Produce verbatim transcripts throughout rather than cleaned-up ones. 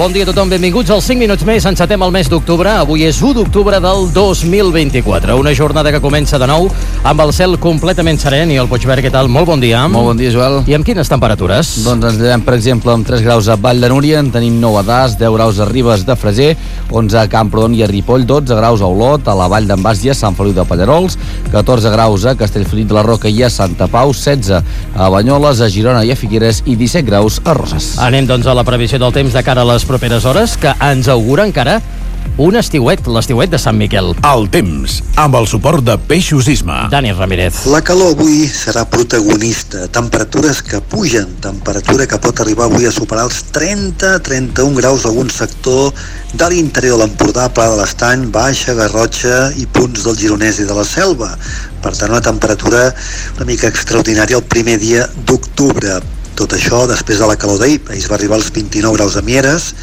Bon dia a tothom, benvinguts als cinc minuts més. Encetem el mes d'octubre. Avui és u d'octubre del dos mil vint-i-quatre. Una jornada que comença de nou amb el cel completament serè. I el Puigverd, què tal? Molt bon dia. Molt bon dia, Joel. I amb quines temperatures? Doncs ens llevem, per exemple, amb tres graus a Vall de Núria, en tenim nou a Das, deu graus a Ribes de Freser, onze a Camprodon i a Ripoll, dotze graus a Olot, a la Vall d'en Bas i a Sant Feliu de Pallerols, catorze graus a Castellfollit de la Roca i a Santa Pau, setze a Banyoles, a Girona i a Figueres i disset graus a Roses. Anem, doncs, a la previsió del temps de cara a les properes hores, que ens augura encara un estiuet, l'estiuet de Sant Miquel. El temps, amb el suport de Peixos Isma. Dani Ramírez. La calor avui serà protagonista. Temperatures que pugen, temperatura que pot arribar avui a superar els trenta a trenta-un graus a algun sector de l'interior de l'Empordà, Pla de l'Estany, Baixa, Garrotxa i punts del Gironès i de la Selva. Per tant, una temperatura una mica extraordinària el primer dia d'octubre. Tot això després de la calor d'ahir. Ahir es va arribar als vint-i-nou graus a Mieres,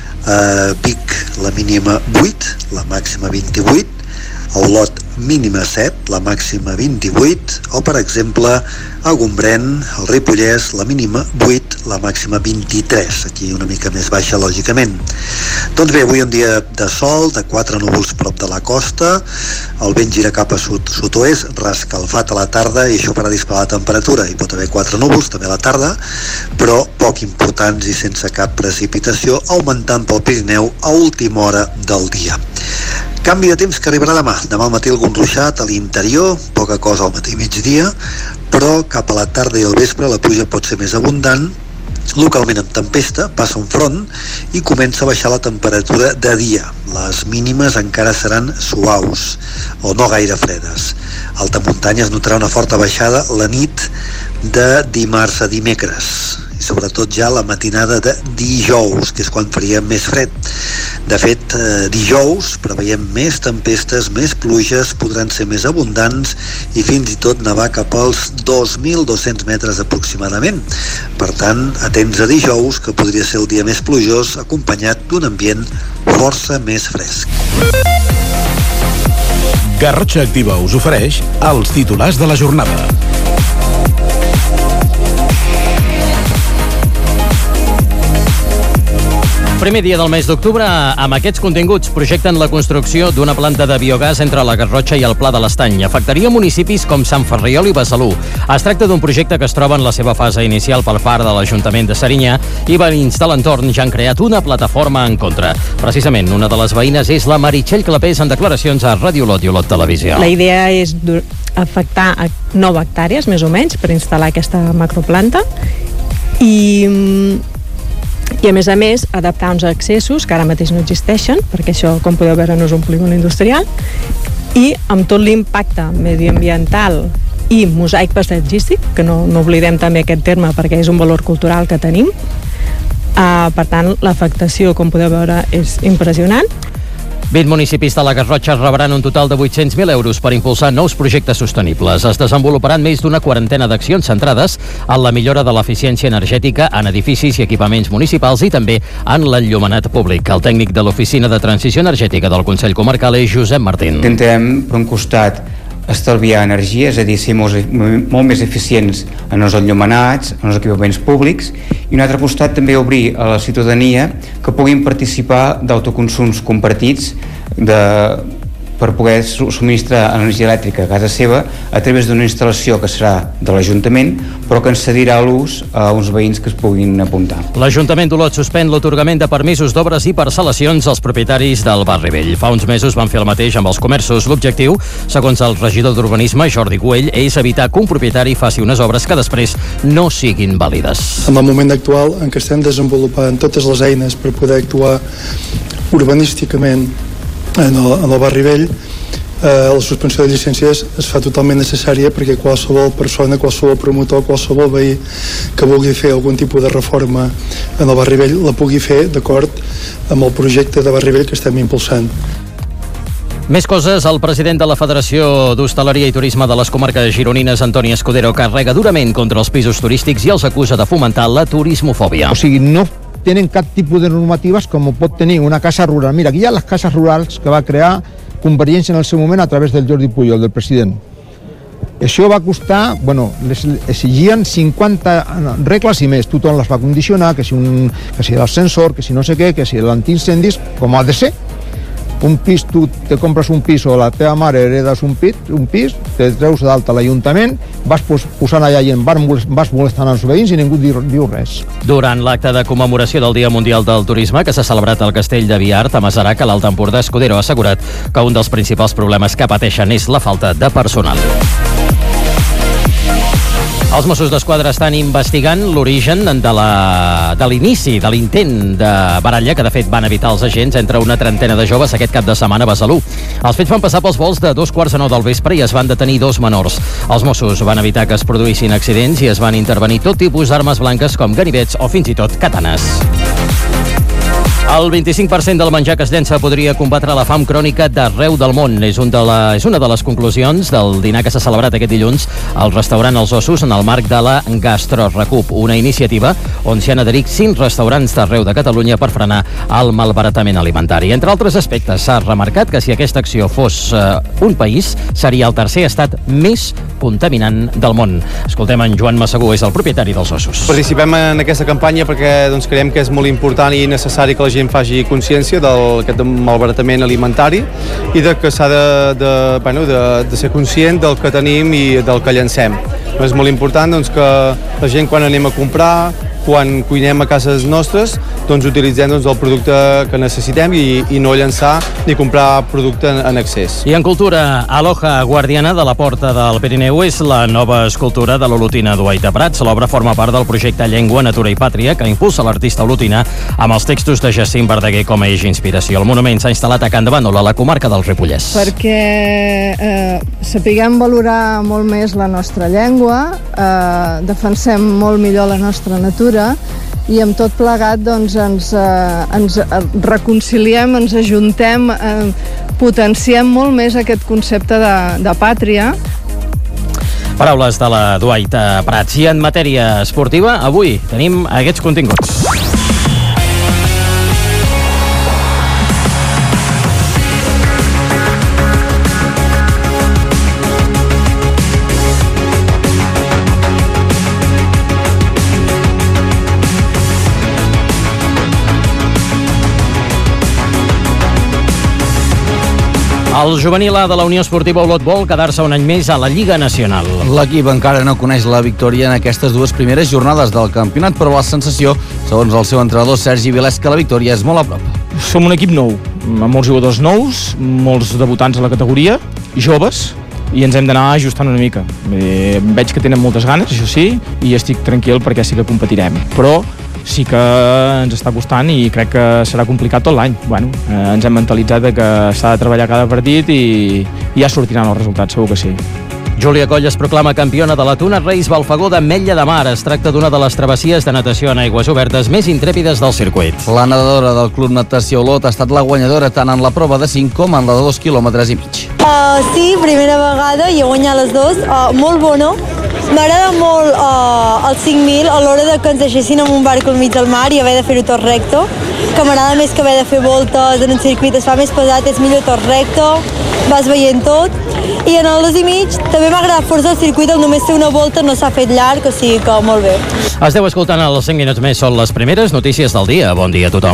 a Vic la mínima vuit, la màxima vint-i-vuit, a Olot mínima set, la màxima vint-i-vuit, o per exemple a Gombrèn, al Ripollès, la mínima vuit, la màxima vint-i-tres, aquí una mica més baixa lògicament. Doncs bé, avui un dia de sol, de quatre núvols prop de la costa, el vent gira cap a sud, sud-oest, rescalfat a la tarda i això farà disparar la temperatura. Hi pot haver quatre núvols també a la tarda, però poc importants i sense cap precipitació, augmentant pel Pirineu a última hora del dia. Canvi de temps que arribarà demà. Demà al matí algun ruixat a l'interior, poca cosa al matí i migdia, però cap a la tarda i al vespre la pluja pot ser més abundant, localment amb tempesta, passa un front i comença a baixar la temperatura de dia. Les mínimes encara seran suaus o no gaire fredes. A alta muntanya es notarà una forta baixada la nit de dimarts a dimecres i sobretot ja la matinada de dijous, que és quan faria més fred. De fet, eh, dijous preveiem més tempestes, més pluges, podran ser més abundants i fins i tot nevar cap als dos mil dos-cents metres aproximadament. Per tant, atents a dijous, que podria ser el dia més plujós, acompanyat d'un ambient força més fresc. Garrotxa Activa us ofereix els titulars de la jornada. Primer dia del mes d'octubre, amb aquests continguts, projecten la construcció d'una planta de biogàs entre la Garrotxa i el Pla de l'Estany. Afectaria municipis com Sant Ferriol i Besalú. Es tracta d'un projecte que es troba en la seva fase inicial per part de l'Ajuntament de Serinyà i veïns de l'entorn ja han creat una plataforma en contra. Precisament, una de les veïnes és la Meritxell Clapés en declaracions a Ràdio Olot i Olot Televisió. La idea és afectar a nou hectàrees, més o menys, per instal·lar aquesta macroplanta i... i a més a més adaptar uns accessos que ara mateix no existeixen, perquè això, com podeu veure, no és un polígon industrial, i amb tot l'impacte mediambiental i mosaic paisatgístic, que no, no oblidem també aquest terme perquè és un valor cultural que tenim. Uh, per tant, l'afectació, com podeu veure, és impressionant. vint municipis de la Garrotxa rebran un total de vuit-cents mil euros per impulsar nous projectes sostenibles. Es desenvoluparan més d'una quarantena d'accions centrades en la millora de l'eficiència energètica en edificis i equipaments municipals i també en l'enllumenat públic. El tècnic de l'Oficina de Transició Energètica del Consell Comarcal és Josep Martín. Intentem, per un costat, estalviar energia, és a dir, ser molt, molt més eficients en els enllumenats, en els equipaments públics, i un altre costat també obrir a la ciutadania que puguin participar d'autoconsums compartits de, per poder subministrar energia elèctrica a casa seva a través d'una instal·lació que serà de l'Ajuntament, però que ens cedirà l'ús a uns veïns que es puguin apuntar. L'Ajuntament d'Olot suspèn l'atorgament de permisos d'obres i parcel·lacions als propietaris del Barri Vell. Fa uns mesos van fer el mateix amb els comerços. L'objectiu, segons el regidor d'Urbanisme, Jordi Güell, és evitar que un propietari faci unes obres que després no siguin vàlides. En el moment actual en què estem desenvolupant totes les eines per poder actuar urbanísticament en el, en el Barri Vell, eh, la suspensió de llicències es fa totalment necessària perquè qualsevol persona, qualsevol promotor, qualsevol veí que vulgui fer algun tipus de reforma en el Barri Vell la pugui fer d'acord amb el projecte de Barri Vell que estem impulsant. Més coses, el president de la Federació d'Hostaleria i Turisme de les Comarques Gironines, Antoni Escudero, carrega durament contra els pisos turístics i els acusa de fomentar la turismofòbia. O sigui, no tenen cap tipus de normatives com pot tenir una casa rural. Mira, aquí hi ha les cases rurals que va crear Convergència en el seu moment a través del Jordi Pujol, del president. Això va costar, bueno, les exigien cinquanta regles i més. Tothom les va condicionar, que si, un, que si l'ascensor, que si no sé què, que si l'antiincendis, com ha de ser. Un pis, tu te compres un pis o la teva mare heredes un pis, un pis te treus d'alta a l'Ajuntament, vas pos, posant allà i vas molestant els veïns i ningú diu, diu res. Durant l'acte de commemoració del Dia Mundial del Turisme que s'ha celebrat al Castell de Viart, a Masarac, a l'Alt Empordà, Escudero ha assegurat que un dels principals problemes que pateixen és la falta de personal. Els Mossos d'Esquadra estan investigant l'origen de la, de l'inici de l'intent de baralla que de fet van evitar els agents entre una trentena de joves aquest cap de setmana a Besalú. Els fets van passar pels volts de dos quarts de nou del vespre i es van detenir dos menors. Els Mossos van evitar que es produïssin accidents i es van intervenir tot tipus d'armes blanques com ganivets o fins i tot katanes. El vint-i-cinc per cent del menjar que es llença podria combatre la fam crònica d'arreu del món. És, un de la, és una de les conclusions del dinar que s'ha celebrat aquest dilluns al restaurant Els Ossos en el marc de la Gastrorecup, una iniciativa on s'hi han adherit cinc restaurants d'arreu de Catalunya per frenar el malbaratament alimentari. Entre altres aspectes, s'ha remarcat que si aquesta acció fos uh, un país, seria el tercer estat més contaminant del món. Escoltem en Joan Massagú, és el propietari dels Ossos. Participem en aquesta campanya perquè doncs, creiem que és molt important i necessari que la gent faci consciència d'aquest malbaratament alimentari i de que s'ha de, de, bueno, de, de ser conscient del que tenim i del que llancem. És molt important doncs, que la gent quan anem a comprar, quan cuinem a cases nostres, doncs utilitzem doncs, el producte que necessitem i, i no llançar ni comprar producte en, en excés. I en cultura, Aloha Guardiana de la Porta del Pirineu és la nova escultura de l'olotina Duaita Prats. L'obra forma part del projecte Llengua, Natura i Pàtria que impulsa l'artista olotina amb els textos de Jacint Verdaguer com a eix d'inspiració. El monument s'ha instal·lat a Can de Bànol, a la comarca del Ripollès. Perquè eh, sapiguem valorar molt més la nostra llengua, eh, defensem molt millor la nostra natura i amb tot plegat doncs, ens, eh, ens reconciliem, ens ajuntem, eh, potenciem molt més aquest concepte de, de pàtria. Paraules de la Duaita Prats. I en matèria esportiva, avui tenim aquests continguts. El juvenil A de la Unió Esportiva Olot vol quedar-se un any més a la Lliga Nacional. L'equip encara no coneix la victòria en aquestes dues primeres jornades del campionat, però la sensació, segons el seu entrenador Sergi Vilés, que la victòria és molt a prop. Som un equip nou, amb molts jugadors nous, molts debutants a la categoria, joves, i ens hem d'anar ajustant una mica. Eh, veig que tenen moltes ganes, això sí, i estic tranquil perquè sí que competirem. Però sí que ens està costant i crec que serà complicat tot l'any. Bueno, eh, ens hem mentalitzat de que s'ha de treballar cada partit i, i ja sortiran els resultats, segur que sí. Júlia Coll es proclama campiona de la Tuna Reis Balfagó d'Ametlla de Mar. Es tracta d'una de les travessies de natació en aigües obertes més intrèpides del circuit. La nedadora del Club Natació Olot ha estat la guanyadora tant en la prova de cinc com en la de dos quilòmetres i mig. Uh, sí, primera vegada i he guanyat les dues. Uh, molt bona. M'agrada molt uh, el cinc mil a l'hora de que ens deixessin en un barco al mig del mar i haver de fer-ho tot recto, que m'agrada més que haver de fer voltes en un circuit, es fa més pesat, és millor tot recto, vas veient tot. I en el dos i mig també m'agrada força el circuit, on només fer una volta no s'ha fet llarg, o sigui que molt bé. Esteu escoltant els cinc minuts més, són les primeres notícies del dia. Bon dia a tothom.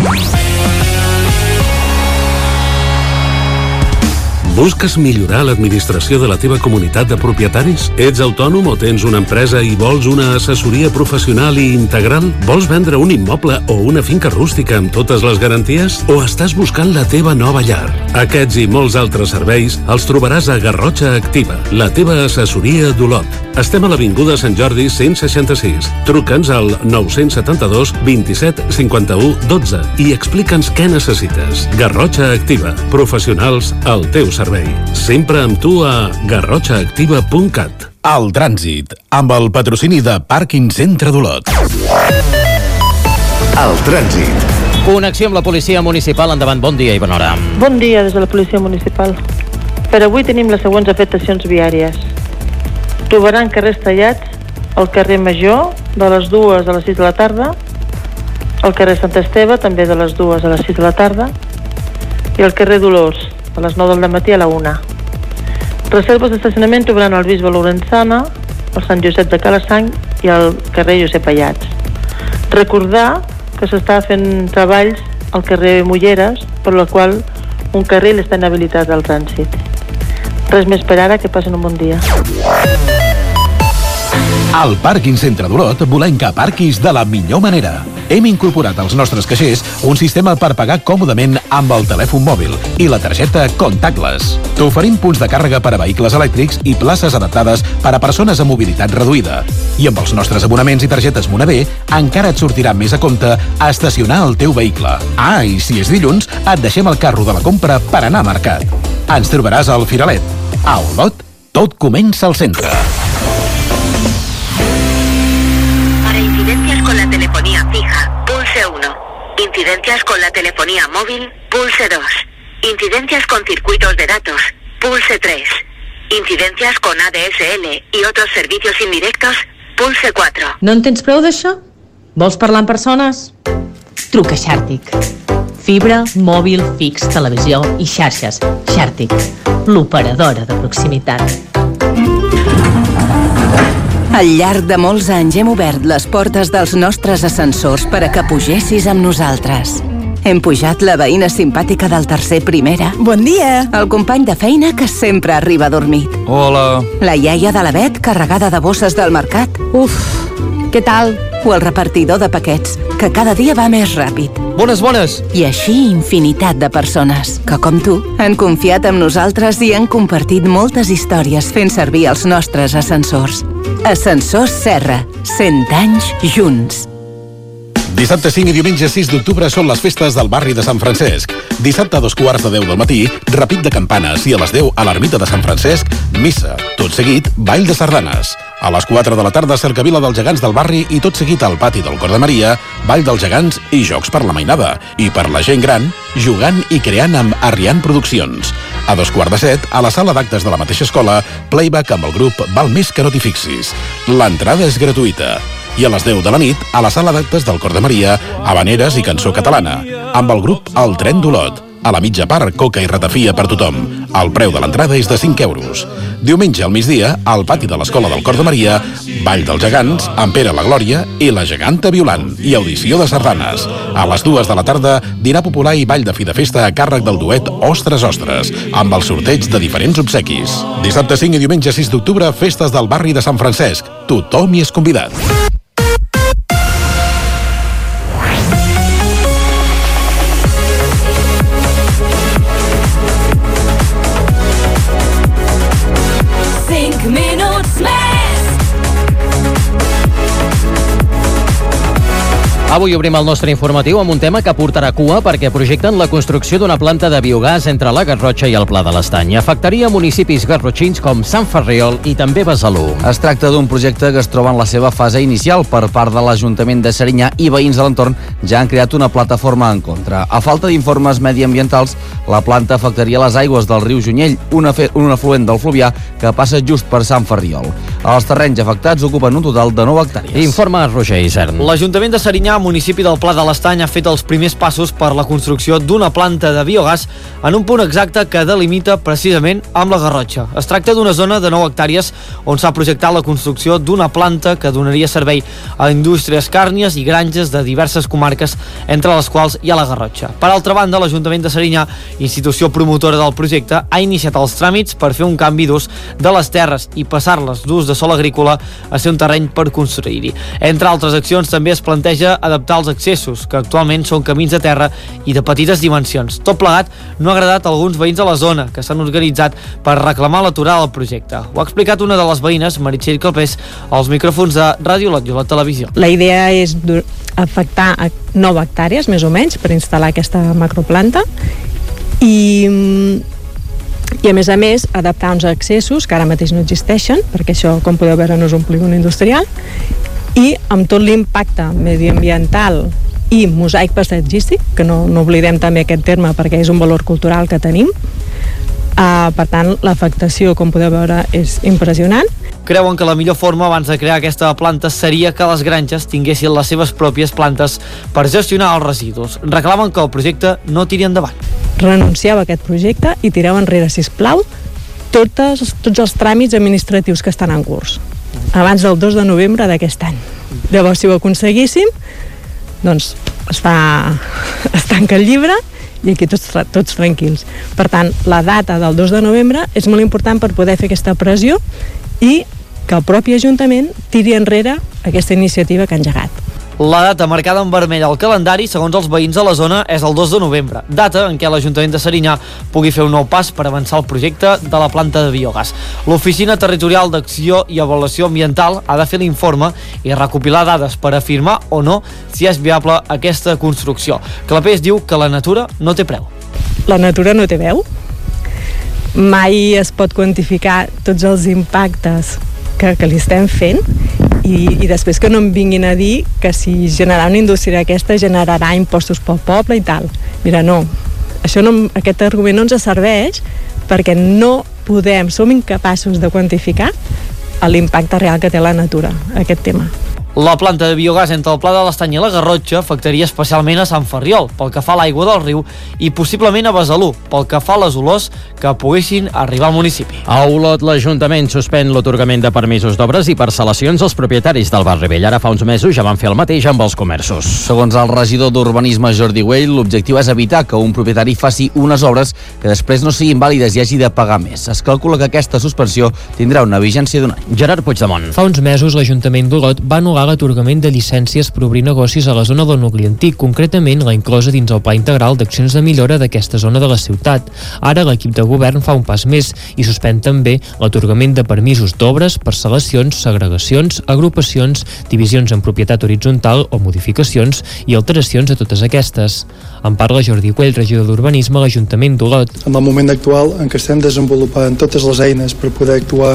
Busques millorar l'administració de la teva comunitat de propietaris? Ets autònom o tens una empresa i vols una assessoria professional i integral? Vols vendre un immoble o una finca rústica amb totes les garanties? O estàs buscant la teva nova llar? Aquests i molts altres serveis els trobaràs a Garrotxa Activa, la teva assessoria d'Olot. Estem a l'Avinguda Sant Jordi cent seixanta-sis. Truca'ns al nou setanta-dos vint-i-set cinquanta-u dotze i explica'ns què necessites. Garrotxa Activa, professionals al teu servei. Sempre amb tu a garrotxa activa punt cat. El trànsit, amb el patrocini de Pàrquing Centre d'Olot. El trànsit. Connexió amb la policia municipal. Endavant, bon dia i bona hora. Bon dia des de la policia municipal. Per avui tenim les següents afectacions viàries. Trobaran carrers tallats al carrer Major de les dues a les sis de la tarda, al carrer Sant Esteve també de les dues a les sis de la tarda i al carrer Dolors a les nou del matí a la una. Reserves d'estacionament trobaran al Bisbe Lorenzana, al Sant Josep de Calastany i al carrer Josep Ayats. Recordar que s'està fent treballs al carrer Mulleres, per la qual un carril està inhabilitat al trànsit. Res més per ara, que passen un bon dia. Al Pàrquing Centre d'Olot volem que aparquis de la millor manera. Hem incorporat als nostres caixers un sistema per pagar còmodament amb el telèfon mòbil i la targeta contactless. T'oferim punts de càrrega per a vehicles elèctrics i places adaptades per a persones amb mobilitat reduïda. I amb els nostres abonaments i targetes Monavé encara et sortirà més a compte estacionar el teu vehicle. Ah, i si és dilluns, et deixem el carro de la compra per anar a mercat. Ens trobaràs al Firalet. A Olot, tot comença al centre. Incidencias con la telefonía fija, pulse uno. Incidencias con la telefonía móvil, pulse dos. Incidencias con circuitos de datos, pulse tres. Incidencias con A D S L y otros servicios indirectos, pulse cuatro. No en tens prou d'això? Vols parlar amb persones? Truca a Xàrtic. Fibra, mòbil, fix, televisió i xarxes. Xàrtic, l'operadora de proximitat. Al llarg de molts anys hem obert les portes dels nostres ascensors per a que pugessis amb nosaltres. Hem pujat la veïna simpàtica del tercer primera. Bon dia! El company de feina que sempre arriba dormit. Hola! La iaia de la Bet carregada de bosses del mercat. Uf, què tal? O el repartidor de paquets, que cada dia va més ràpid. Bones, bones! I així infinitat de persones que, com tu, han confiat en nosaltres i han compartit moltes històries fent servir els nostres ascensors. Ascensors Serra, cent anys junts. Dissabte cinc i diumenge sis d'octubre són les festes del barri de Sant Francesc. Dissabte a dos quarts de deu del matí, repic de campanes i a les deu a l'ermita de Sant Francesc, missa. Tot seguit, ball de sardanes. A les quatre de la tarda, cercavila dels gegants del barri i tot seguit al pati del Cor de Maria, ball dels gegants i jocs per la mainada. I per la gent gran, jugant i creant amb Arrian Produccions. A dos quarts de set, a la sala d'actes de la mateixa escola, playback amb el grup Val més que no t'hi fixis. L'entrada és gratuïta. I a les deu de la nit, a la sala d'actes del Cor de Maria, habaneres i cançó catalana, amb el grup El Tren d'Olot. A la mitja part, coca i ratafia per tothom. El preu de l'entrada és de cinc euros. Diumenge al migdia, al pati de l'Escola del Cor de Maria, ball dels gegants, amb Pere la Glòria i la geganta Violant, i audició de sardanes. A les dues de la tarda, dinar popular i ball de fi de festa a càrrec del duet Ostres Ostres, amb el sorteig de diferents obsequis. Dissabte cinc i diumenge sis d'octubre, festes del barri de Sant Francesc. Tothom hi és convidat. Avui obrim el nostre informatiu amb un tema que portarà cua perquè projecten la construcció d'una planta de biogàs entre la Garrotxa i el Pla de l'Estany. Afectaria municipis garrotxins com Sant Ferriol i també Besalú. Es tracta d'un projecte que es troba en la seva fase inicial. Per part de l'Ajuntament de Serinyà i veïns de l'entorn ja han creat una plataforma en contra. A falta d'informes mediambientals, la planta afectaria les aigües del riu Junyell, un, un afluent del Fluvià que passa just per Sant Ferriol. Els terrenys afectats ocupen un total de nou hectàrees. Informa Roger Isern. L'Ajuntament de Serinyà, municipi del Pla de l'Estany, ha fet els primers passos per la construcció d'una planta de biogàs en un punt exacte que delimita precisament amb la Garrotxa. Es tracta d'una zona de nou hectàrees on s'ha projectat la construcció d'una planta que donaria servei a indústries càrnies i granges de diverses comarques, entre les quals hi ha la Garrotxa. Per altra banda, l'Ajuntament de Serinyà, institució promotora del projecte, ha iniciat els tràmits per fer un canvi d'ús de les terres i passar-les d'ús de sòl agrícola a ser un terreny per construir-hi. Entre altres accions, també es planteja adaptar els accessos, que actualment són camins de terra i de petites dimensions. Tot plegat no ha agradat a alguns veïns de la zona, que s'han organitzat per reclamar l'aturada del projecte. Ho ha explicat una de les veïnes, Meritxell Calpés, als micròfons de Ràdio Olot i Olot Televisió. La idea és afectar a nou hectàrees, més o menys, per instal·lar aquesta macroplanta i, i a més a més adaptar uns accessos que ara mateix no existeixen, perquè això, com podeu veure, no és un polígon industrial, i amb tot l'impacte mediambiental i mosaic paisatgístic, que no, no oblidem també aquest terme perquè és un valor cultural que tenim. Uh, per tant, l'afectació, com podeu veure, és impressionant. Creuen que la millor forma abans de crear aquesta planta seria que les granges tinguessin les seves pròpies plantes per gestionar els residus. Reclamen que el projecte no tiri endavant. Renuncieu a aquest projecte i tireu enrere, sisplau, totes, tots els tràmits administratius que estan en curs abans del dos de novembre d'aquest any. Llavors, si ho aconseguíssim, doncs es fa es tanca el llibre i aquí tots, tots tranquils. Per tant, la data del dos de novembre és molt important per poder fer aquesta pressió i que el propi Ajuntament tiri enrere aquesta iniciativa que ha engegat. La data marcada en vermell al calendari, segons els veïns de la zona, és el dos de novembre, data en què l'Ajuntament de Serinyà pugui fer un nou pas per avançar el projecte de la planta de biogàs. L'Oficina Territorial d'Acció i Avaluació Ambiental ha de fer l'informe i recopilar dades per afirmar o no si és viable aquesta construcció. Clapés diu que la natura no té preu. La natura no té veu. Mai es pot quantificar tots els impactes que, que li estem fent i, i després que no em vinguin a dir que si generar una indústria aquesta generarà impostos pel poble i tal. Mira, no, això no, aquest argument no ens serveix perquè no podem, som incapaços de quantificar l'impacte real que té la natura, aquest tema. La planta de biogàs entre el Pla de l'Estany i la Garrotxa afectaria especialment a Sant Ferriol, pel que fa a l'aigua del riu, i possiblement a Besalú, pel que fa a les olors que poguessin arribar al municipi. A Olot, l'Ajuntament suspèn l'atorgament de permisos d'obres i parcel·lacions als propietaris del barri vell. Ara fa uns mesos ja van fer el mateix amb els comerços. Segons el regidor d'Urbanisme Jordi Güell, l'objectiu és evitar que un propietari faci unes obres que després no siguin vàlides i hagi de pagar més. Es calcula que aquesta suspensió tindrà una vigència d'un any. Gerard Puigdemont. Fa uns mesos l'Ajuntament d'Olot va anul·lar l'atorgament de llicències per obrir negocis a la zona del nucli antic, concretament la inclosa dins el Pla Integral d'Accions de Millora d'aquesta zona de la ciutat. Ara l'equip de govern fa un pas més i suspèn també l'atorgament de permisos d'obres, parcel·lacions, segregacions, agrupacions, divisions en propietat horitzontal o modificacions i alteracions a totes aquestes. En parla Jordi Güell, regidor d'Urbanisme a l'Ajuntament d'Olot. En el moment actual en què estem desenvolupant totes les eines per poder actuar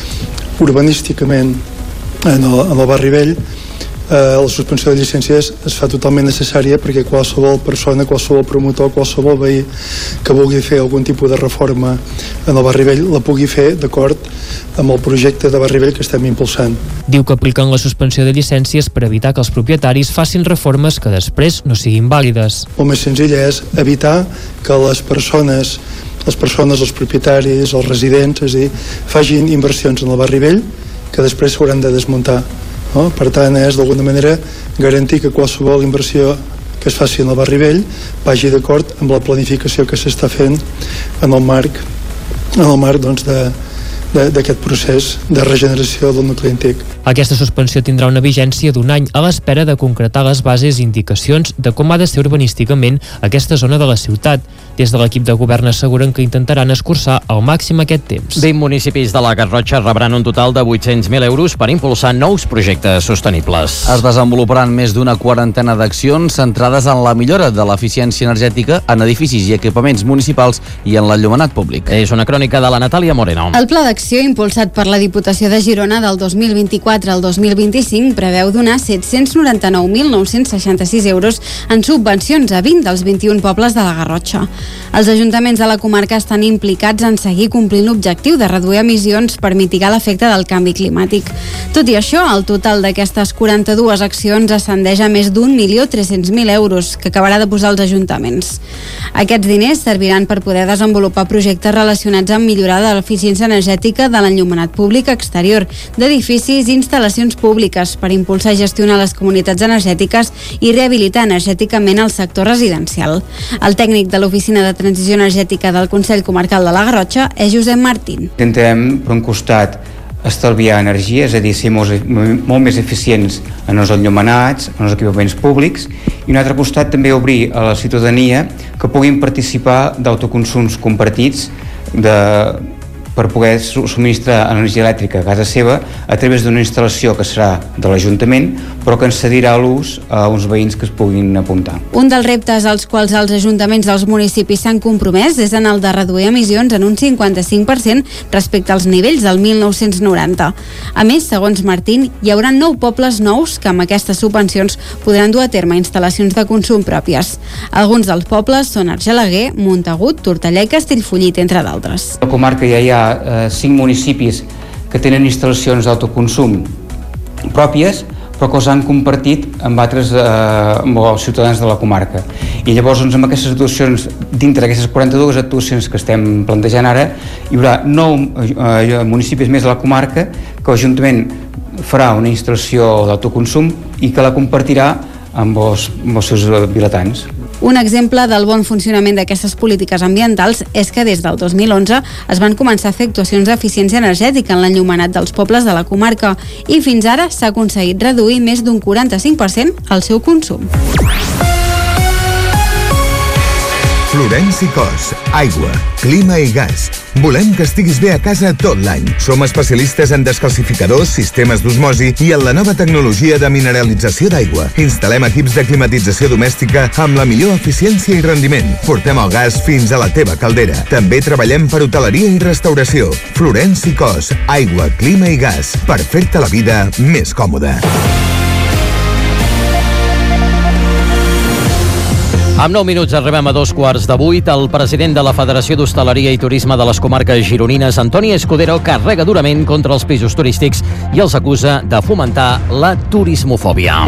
urbanísticament en el, en el barri vell, eh, la suspensió de llicències es fa totalment necessària perquè qualsevol persona, qualsevol promotor, qualsevol veí que vulgui fer algun tipus de reforma en el barri vell la pugui fer d'acord amb el projecte de barri vell que estem impulsant. Diu que apliquen la suspensió de llicències per evitar que els propietaris facin reformes que després no siguin vàlides. El més senzill és evitar que les persones les persones, els propietaris, els residents, és a dir, facin inversions en el barri vell que després s'hauran de desmuntar. No? Per tant, és d'alguna manera garantir que qualsevol inversió que es faci en el barri vell vagi d'acord amb la planificació que s'està fent en el marc, en el marc doncs, de, d'aquest procés de regeneració del nucli antic. Aquesta suspensió tindrà una vigència d'un any a l'espera de concretar les bases i indicacions de com ha de ser urbanísticament aquesta zona de la ciutat. Des de l'equip de govern asseguren que intentaran escurçar al màxim aquest temps. vint municipis de la Garrotxa rebran un total de vuit-cents mil euros per impulsar nous projectes sostenibles. Es desenvoluparan més d'una quarantena d'accions centrades en la millora de l'eficiència energètica en edificis i equipaments municipals i en l'enllumenat públic. És una crònica de la Natàlia Moreno. El pla d'acció impulsat per la Diputació de Girona del dos mil vint-i-quatre al dos mil vint-i-cinc preveu donar set-cents noranta-nou mil nou-cents seixanta-sis euros en subvencions a vint dels vint-i-un pobles de la Garrotxa. Els ajuntaments de la comarca estan implicats en seguir complint l'objectiu de reduir emissions per mitigar l'efecte del canvi climàtic. Tot i això, el total d'aquestes quaranta-dues accions ascendeix a més d'un milió tres-cents mil euros que acabarà de posar els ajuntaments. Aquests diners serviran per poder desenvolupar projectes relacionats amb millorar l'eficiència energètica de l'enllumenat públic exterior, d'edificis i instal·lacions públiques per impulsar i gestionar les comunitats energètiques i rehabilitar energèticament el sector residencial. El tècnic de l'Oficina de Transició Energètica del Consell Comarcal de la Garrotxa és Josep Martín. Intentem, per un costat, estalviar energia, és a dir, ser molt, molt més eficients en els enllumenats, en els equipaments públics, i un altre costat també obrir a la ciutadania que puguin participar d'autoconsums compartits de per poder subministrar energia elèctrica a casa seva a través d'una instal·lació que serà de l'Ajuntament, però que ens cedirà l'ús a uns veïns que es puguin apuntar. Un dels reptes als quals els ajuntaments dels municipis s'han compromès és en el de reduir emissions en un cinquanta-cinc per cent respecte als nivells del mil nou-cents noranta. A més, segons Martín, hi haurà nou pobles nous que amb aquestes subvencions podran dur a terme instal·lacions de consum pròpies. Alguns dels pobles són Argelaguer, Montagut, Tortellà i Castellfollit, entre d'altres. A la comarca ja hi ha eh, cinc municipis que tenen instal·lacions d'autoconsum pròpies, però que els han compartit amb altres eh, amb els ciutadans de la comarca. I llavors, doncs, amb aquestes actuacions, dintre d'aquestes quaranta-dues actuacions que estem plantejant ara, hi haurà nou eh, municipis més de la comarca que l'Ajuntament farà una instal·lació d'autoconsum i que la compartirà amb els, amb els seus vilatans. Un exemple del bon funcionament d'aquestes polítiques ambientals és que des del dos mil onze es van començar a fer actuacions d'eficiència energètica en l'enllumenat dels pobles de la comarca i fins ara s'ha aconseguit reduir més d'un quaranta-cinc per cent el seu consum. Florenci Cos, aigua, clima i gas. Volem que estiguis bé a casa tot l'any. Som especialistes en descalcificadors, sistemes d'osmosi i en la nova tecnologia de mineralització d'aigua. Instal·lem equips de climatització domèstica amb la millor eficiència i rendiment. Portem el gas fins a la teva caldera. També treballem per hoteleria i restauració. Florenci Cos, aigua, clima i gas. Per fer-te la vida més còmoda. Amb nou minuts arribem a dos quarts de vuit. El president de la Federació d'Hostaleria i Turisme de les Comarques Gironines, Antoni Escudero, carrega durament contra els pisos turístics i els acusa de fomentar la turismofòbia.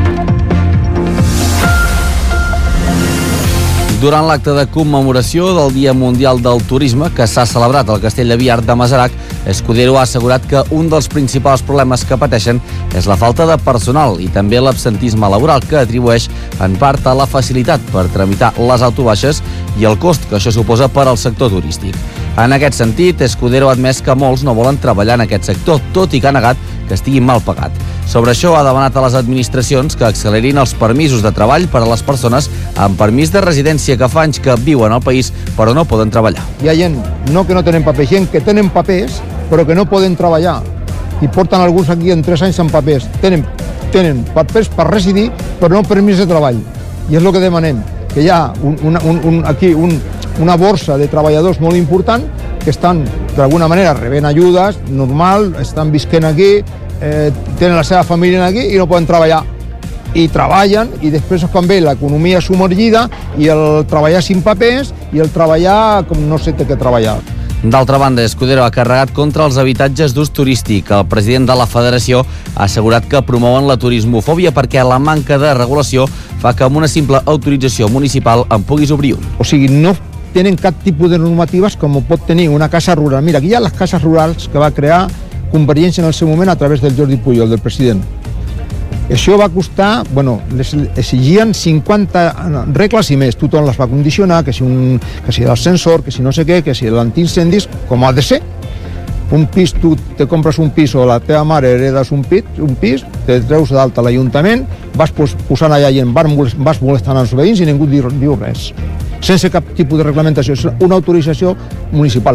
Durant l'acte de commemoració del Dia Mundial del Turisme, que s'ha celebrat al Castell de Biar de Masarac, Escudero ha assegurat que un dels principals problemes que pateixen és la falta de personal i també l'absentisme laboral, que atribueix en part a la facilitat per tramitar les autobaixes i el cost que això suposa per al sector turístic. En aquest sentit, Escudero ha admès que molts no volen treballar en aquest sector, tot i que ha negat que estigui mal pagat. Sobre això ha demanat a les administracions que accelerin els permisos de treball per a les persones amb permís de residència que fa anys que viuen al país però no poden treballar. Hi ha gent, no que no tenen papers, gent que tenen papers però que no poden treballar i porten alguns aquí en tres anys amb papers. Tenen, tenen papers per residir però no permís de treball. I és el que demanem, que hi ha un, un, un, un, aquí un, una borsa de treballadors molt important que estan d'alguna manera rebent ajudes, normal, estan visquent aquí, eh, tenen la seva família aquí i no poden treballar. I treballen i després quan ve l'economia submergida i el treballar sin papers i el treballar com no sé què treballar. D'altra banda, Escudero ha carregat contra els habitatges d'ús turístic. El president de la Federació ha assegurat que promouen la turismofòbia perquè la manca de regulació fa que amb una simple autorització municipal en puguis obrir un. O sigui, no tenen cap tipus de normatives com pot tenir una casa rural. Mira, aquí hi ha les cases rurals que va crear Convergència en el seu moment a través del Jordi Pujol, del president. Això va costar, bueno, les exigien cinquanta regles i més. Tothom les va condicionar, que si, un, que si l'ascensor, que si no sé què, que si l'antiincendis, com ha de ser. Un pis, tu te compres un pis o la teva mare heredes un pis, un pis te treus d'alta a l'Ajuntament, vas posant allà gent, vas molestant els veïns i ningú diu, diu res. Sense cap tipus de reglamentació, és una autorització municipal.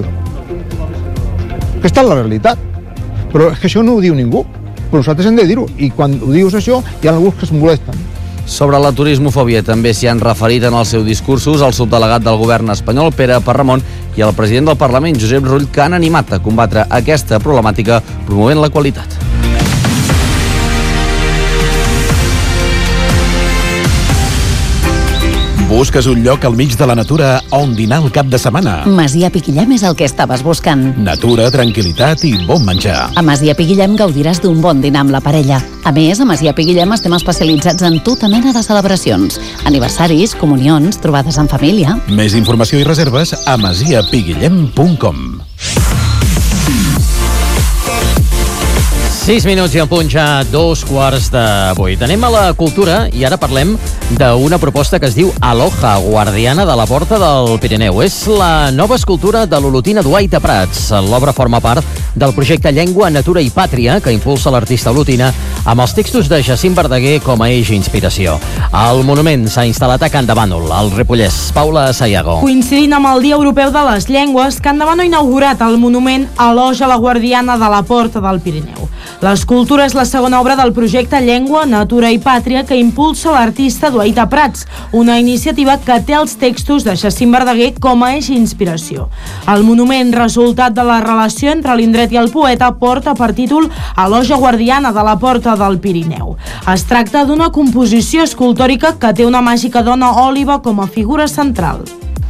Aquesta és la realitat. Però és que això no ho diu ningú. Però nosaltres hem de dir-ho. I quan ho dius això, hi ha alguns que es molesten. Sobre la turismofòbia també s'hi han referit en els seus discursos el subdelegat del govern espanyol, Pere Parramon, i el president del Parlament, Josep Rull, que han animat a combatre aquesta problemàtica promovent la qualitat. Busques un lloc al mig de la natura on dinar el cap de setmana? Masia Piquillem és el que estaves buscant. Natura, tranquil·litat i bon menjar. A Masia Piquillem gaudiràs d'un bon dinar amb la parella. A més, a Masia Piquillem estem especialitzats en tota mena de celebracions. Aniversaris, comunions, trobades en família. Més informació i reserves a masia piguillem punt com. sis minuts i en punt ja dos quarts de vuit. Anem a la cultura i ara parlem d'una proposta que es diu Aloha, guardiana de la Porta del Pirineu. És la nova escultura de l'olotina Duaita Prats. L'obra forma part del projecte Llengua, Natura i Pàtria que impulsa l'artista olotina amb els textos de Jacint Verdaguer com a eix inspiració. El monument s'ha instal·lat a Can de Bànol, al Ripollès. Paula Sayago. Coincidint amb el Dia Europeu de les Llengües, Can de Bànol ha inaugurat el monument Aloha, la guardiana de la Porta del Pirineu. L'escultura és la segona obra del projecte Llengua, Natura i Pàtria que impulsa l'artista Duaita Prats, una iniciativa que té els textos de Jacint Verdaguer com a eix d'inspiració. El monument, resultat de la relació entre l'indret i el poeta, porta per títol Aloha, guardiana de la Porta del Pirineu. Es tracta d'una composició escultòrica que té una màgica dona òliba com a figura central.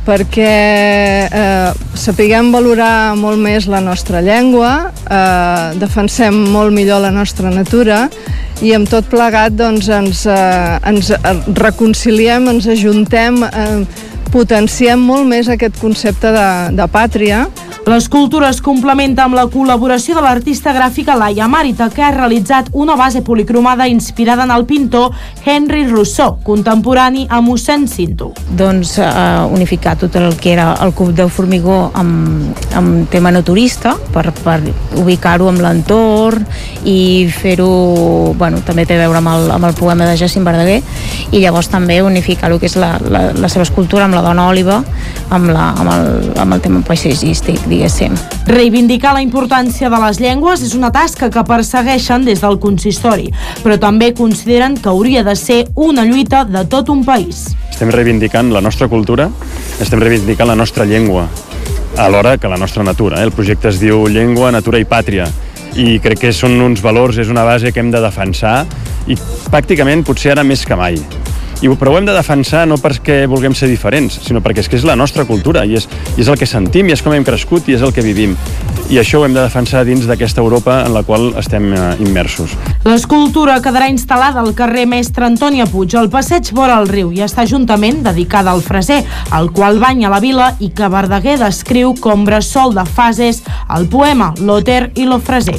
perquè eh, sapiguem valorar molt més la nostra llengua, eh, defensem molt millor la nostra natura i amb tot plegat doncs, ens, eh, ens reconciliem, ens ajuntem, eh, potenciem molt més aquest concepte de, de pàtria. L'escultura es complementa amb la col·laboració de l'artista gràfica Laia Marita, que ha realitzat una base policromada inspirada en el pintor Henry Rousseau, contemporani a mossèn Cinto. Doncs eh, unificar tot el que era el cub de formigó amb, amb tema naturista, per, per ubicar-ho amb l'entorn i fer-ho, bueno, també té a veure amb el, amb el poema de Jacint Verdaguer, i llavors també unificar el que és la, la, la seva escultura amb la dona òliba, amb, la, amb, el, amb el tema paisatgístic, diguéssim. Reivindicar la importància de les llengües és una tasca que persegueixen des del consistori, però també consideren que hauria de ser una lluita de tot un país. Estem reivindicant la nostra cultura, estem reivindicant la nostra llengua, alhora que la nostra natura. El projecte es diu Llengua, Natura i Pàtria, i crec que són uns valors, és una base que hem de defensar, i pràcticament potser ara més que mai. I, però ho hem de defensar no perquè vulguem ser diferents, sinó perquè és que és la nostra cultura, i és, i és el que sentim, i és com hem crescut, i és el que vivim. I això ho hem de defensar dins d'aquesta Europa en la qual estem eh, immersos. L'escultura quedarà instal·lada al carrer Mestre Antònia Puig, al passeig vora el riu, i està juntament dedicada al Freser, el qual banya la vila i que Verdaguer descriu com bressol de fases al poema L'Oter i lo Freser.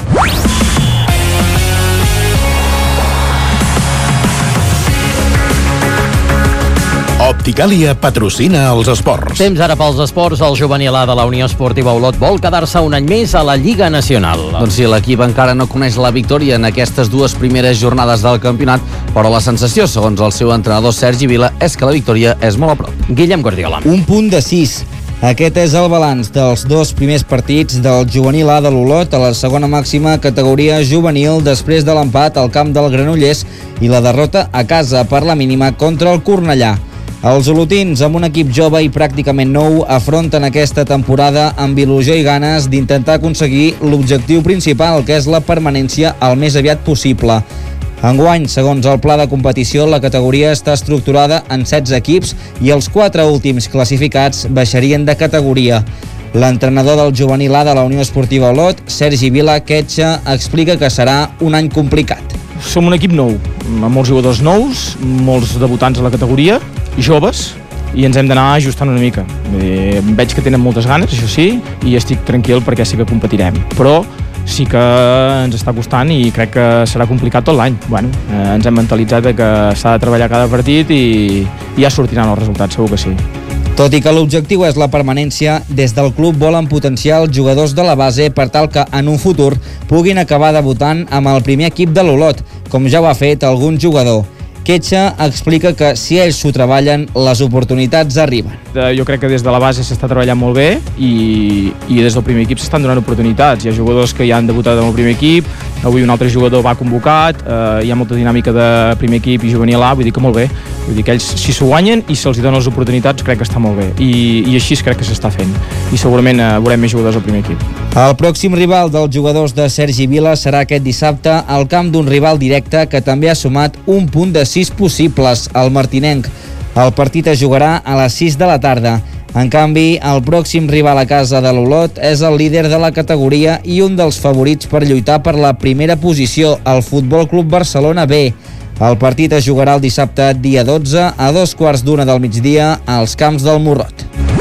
Opticàlia patrocina els esports. Temps ara pels esports. El juvenil A de la Unió Esportiva Olot vol quedar-se un any més a la Lliga Nacional. Doncs sí, l'equip encara no coneix la victòria en aquestes dues primeres jornades del campionat, però la sensació, segons el seu entrenador Sergi Vila, és que la victòria és molt a prop. Guillem Guardiola. Un punt de sis. Aquest és el balanç dels dos primers partits del juvenil A de l'Olot a la segona màxima categoria juvenil després de l'empat al camp del Granollers i la derrota a casa per la mínima contra el Cornellà. Els olotins, amb un equip jove i pràcticament nou, afronten aquesta temporada amb il·lusió i ganes d'intentar aconseguir l'objectiu principal, que és la permanència el més aviat possible. Enguany, segons el pla de competició, la categoria està estructurada en setze equips i els quatre últims classificats baixarien de categoria. L'entrenador del juvenil A de la Unió Esportiva Olot, Sergi Vila Quetxa, explica que serà un any complicat. Som un equip nou, amb molts jugadors nous, molts debutants a la categoria, joves, i ens hem d'anar ajustant una mica. Eh, veig que tenen moltes ganes, això sí, i estic tranquil perquè sí que competirem. Però sí que ens està costant i crec que serà complicat tot l'any. Bueno, eh, ens hem mentalitzat que s'ha de treballar cada partit i, i ja sortiran els resultats, segur que sí. Tot i que l'objectiu és la permanència, des del club volen potenciar els jugadors de la base per tal que en un futur puguin acabar debutant amb el primer equip de l'Olot, com ja ho ha fet algun jugador. Quetxa explica que si ells s'ho treballen, les oportunitats arriben. Jo crec que des de la base s'està treballant molt bé i, i des del primer equip s'estan donant oportunitats. Hi ha jugadors que ja han debutat amb el primer equip, avui un altre jugador va convocat, eh, hi ha molta dinàmica de primer equip i juvenil A, vull dir que molt bé. Vull dir que ells si s'ho guanyen i se'ls donen les oportunitats crec que està molt bé. I, i així crec que s'està fent. I segurament eh, veurem més jugadors al primer equip. El pròxim rival dels jugadors de Sergi Vila serà aquest dissabte al camp d'un rival directe que també ha sumat un punt de sis possibles, el martinenc. El partit es jugarà a les sis de la tarda. En canvi, el pròxim rival a casa de l'Olot és el líder de la categoria i un dels favorits per lluitar per la primera posició, el Futbol Club Barcelona B. El partit es jugarà el dissabte dia dotze a dos quarts d'una del migdia als camps del Morrot.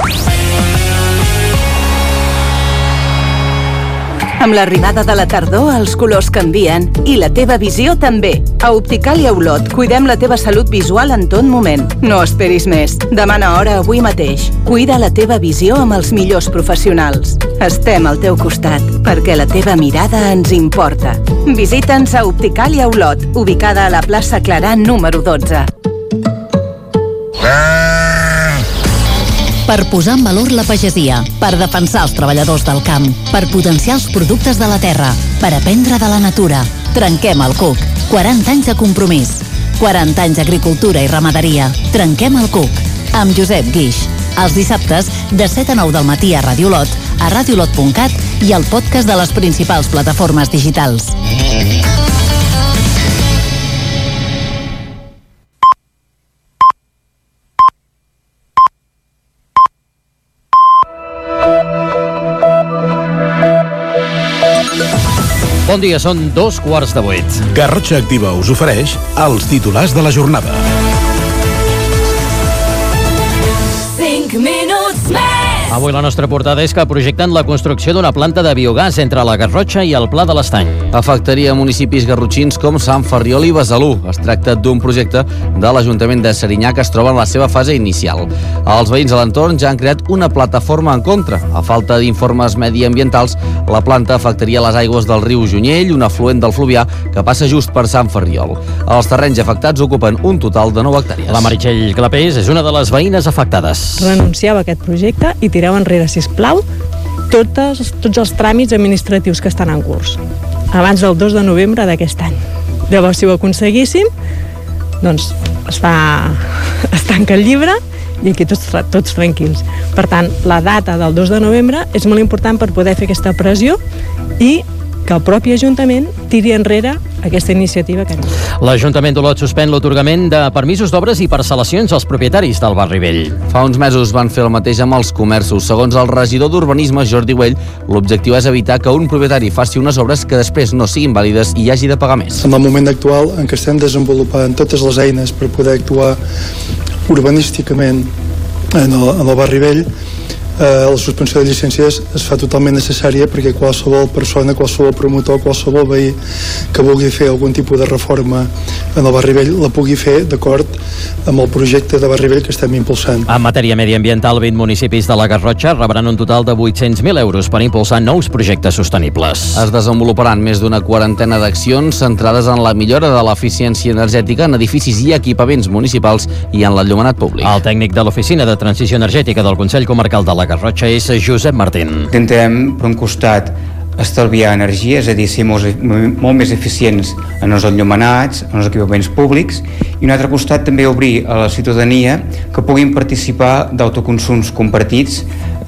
Amb l'arribada de la tardor, els colors canvien i la teva visió també. A Opticàlia Olot cuidem la teva salut visual en tot moment. No esperis més. Demana hora avui mateix. Cuida la teva visió amb els millors professionals. Estem al teu costat, perquè la teva mirada ens importa. Visita'ns a Opticàlia Olot, ubicada a la plaça Clarà número dotze. Per posar en valor la pagesia, per defensar els treballadors del camp, per potenciar els productes de la terra, per aprendre de la natura. Trenquem el cuc. quaranta anys de compromís. quaranta anys d'agricultura i ramaderia. Trenquem el cuc. Amb Josep Guix. Els dissabtes, de set a nou del matí a Ràdio Olot, a radiolot punt cat i al podcast de les principals plataformes digitals. Bon dia, són dos quarts de vuit. Garrotxa Activa us ofereix els titulars de la jornada. cinc minuts més. Avui la nostra portada és que projecten la construcció d'una planta de biogàs entre la Garrotxa i el Pla de l'Estany. Afectaria municipis garrotxins com Sant Ferriol i Besalú. Es tracta d'un projecte de l'Ajuntament de Serinyà que es troba en la seva fase inicial. Els veïns de l'entorn ja han creat una plataforma en contra. A falta d'informes mediambientals, la planta afectaria les aigües del riu Junyell, un afluent del Fluvià que passa just per Sant Ferriol. Els terrenys afectats ocupen un total de nou hectàrees. La Meritxell Clapés és una de les veïnes afectades. Renunciava a aquest projecte i tireu enrere, sisplau, totes, tots els tràmits administratius que estan en curs abans del dos de novembre d'aquest any. Llavors, si ho aconseguíssim, doncs es fa es tanca el llibre i aquí tots, tots tranquils. Per tant, la data del dos de novembre és molt important per poder fer aquesta pressió i que el propi Ajuntament tiri enrere aquesta iniciativa que anem. L'Ajuntament d'Olot suspèn l'atorgament de permisos d'obres i parcel·lacions als propietaris del Barri Vell. Fa uns mesos van fer el mateix amb els comerços. Segons el regidor d'Urbanisme, Jordi Güell, l'objectiu és evitar que un propietari faci unes obres que després no siguin vàlides i hagi de pagar més. En el moment actual en què estem desenvolupant totes les eines per poder actuar urbanísticament en el, en el Barri Vell, Eh, la suspensió de llicències es fa totalment necessària perquè qualsevol persona, qualsevol promotor, qualsevol veí que vulgui fer algun tipus de reforma en el Barri Vell la pugui fer d'acord amb el projecte de Barri Vell que estem impulsant. En matèria mediambiental, vint municipis de la Garrotxa rebran un total de vuit-cents mil euros per impulsar nous projectes sostenibles. Es desenvoluparan més d'una quarantena d'accions centrades en la millora de l'eficiència energètica en edificis i equipaments municipals i en l'enllumenat públic. El tècnic de l'Oficina de Transició Energètica del Consell Comarcal de la Garrotxa és Josep Martín. Intentem, per un costat, estalviar energia, és a dir, ser molt, molt més eficients en els enllumenats, en els equipaments públics, i un altre costat també obrir a la ciutadania que puguin participar d'autoconsums compartits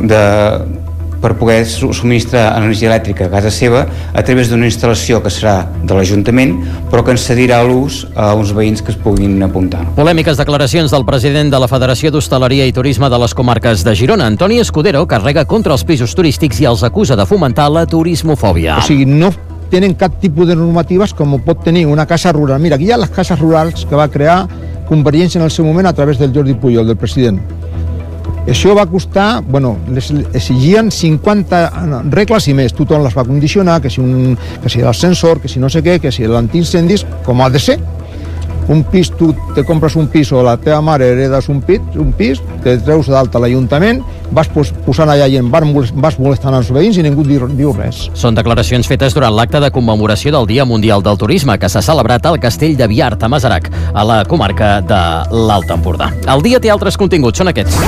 de per poder subministrar energia elèctrica a casa seva a través d'una instal·lació que serà de l'Ajuntament, però que en cedirà l'ús a uns veïns que es puguin apuntar. Polèmiques declaracions del president de la Federació d'Hostaleria i Turisme de les Comarques de Girona, Antoni Escudero, carrega contra els pisos turístics i els acusa de fomentar la turismofòbia. O sigui, no tenen cap tipus de normatives com pot tenir una casa rural. Mira, aquí hi ha les cases rurals que va crear Convergència en el seu moment a través del Jordi Pujol, del president. Això va costar, bueno, les exigien cinquanta regles i més. Tothom les va condicionar, que si, un, que si l'ascensor, que si no sé què, que si l'antiincendis, com ha de ser. Un pis, tu te compres un pis o la teva mare heredes un pis, un pis te treus d'alta a l'Ajuntament, vas posant allà gent, vas molestant els veïns i ningú diu, diu res. Són declaracions fetes durant l'acte de commemoració del Dia Mundial del Turisme que s'ha celebrat al Castell de Viart, a Masarac, a la comarca de l'Alt Empordà. El dia té altres continguts, són aquests.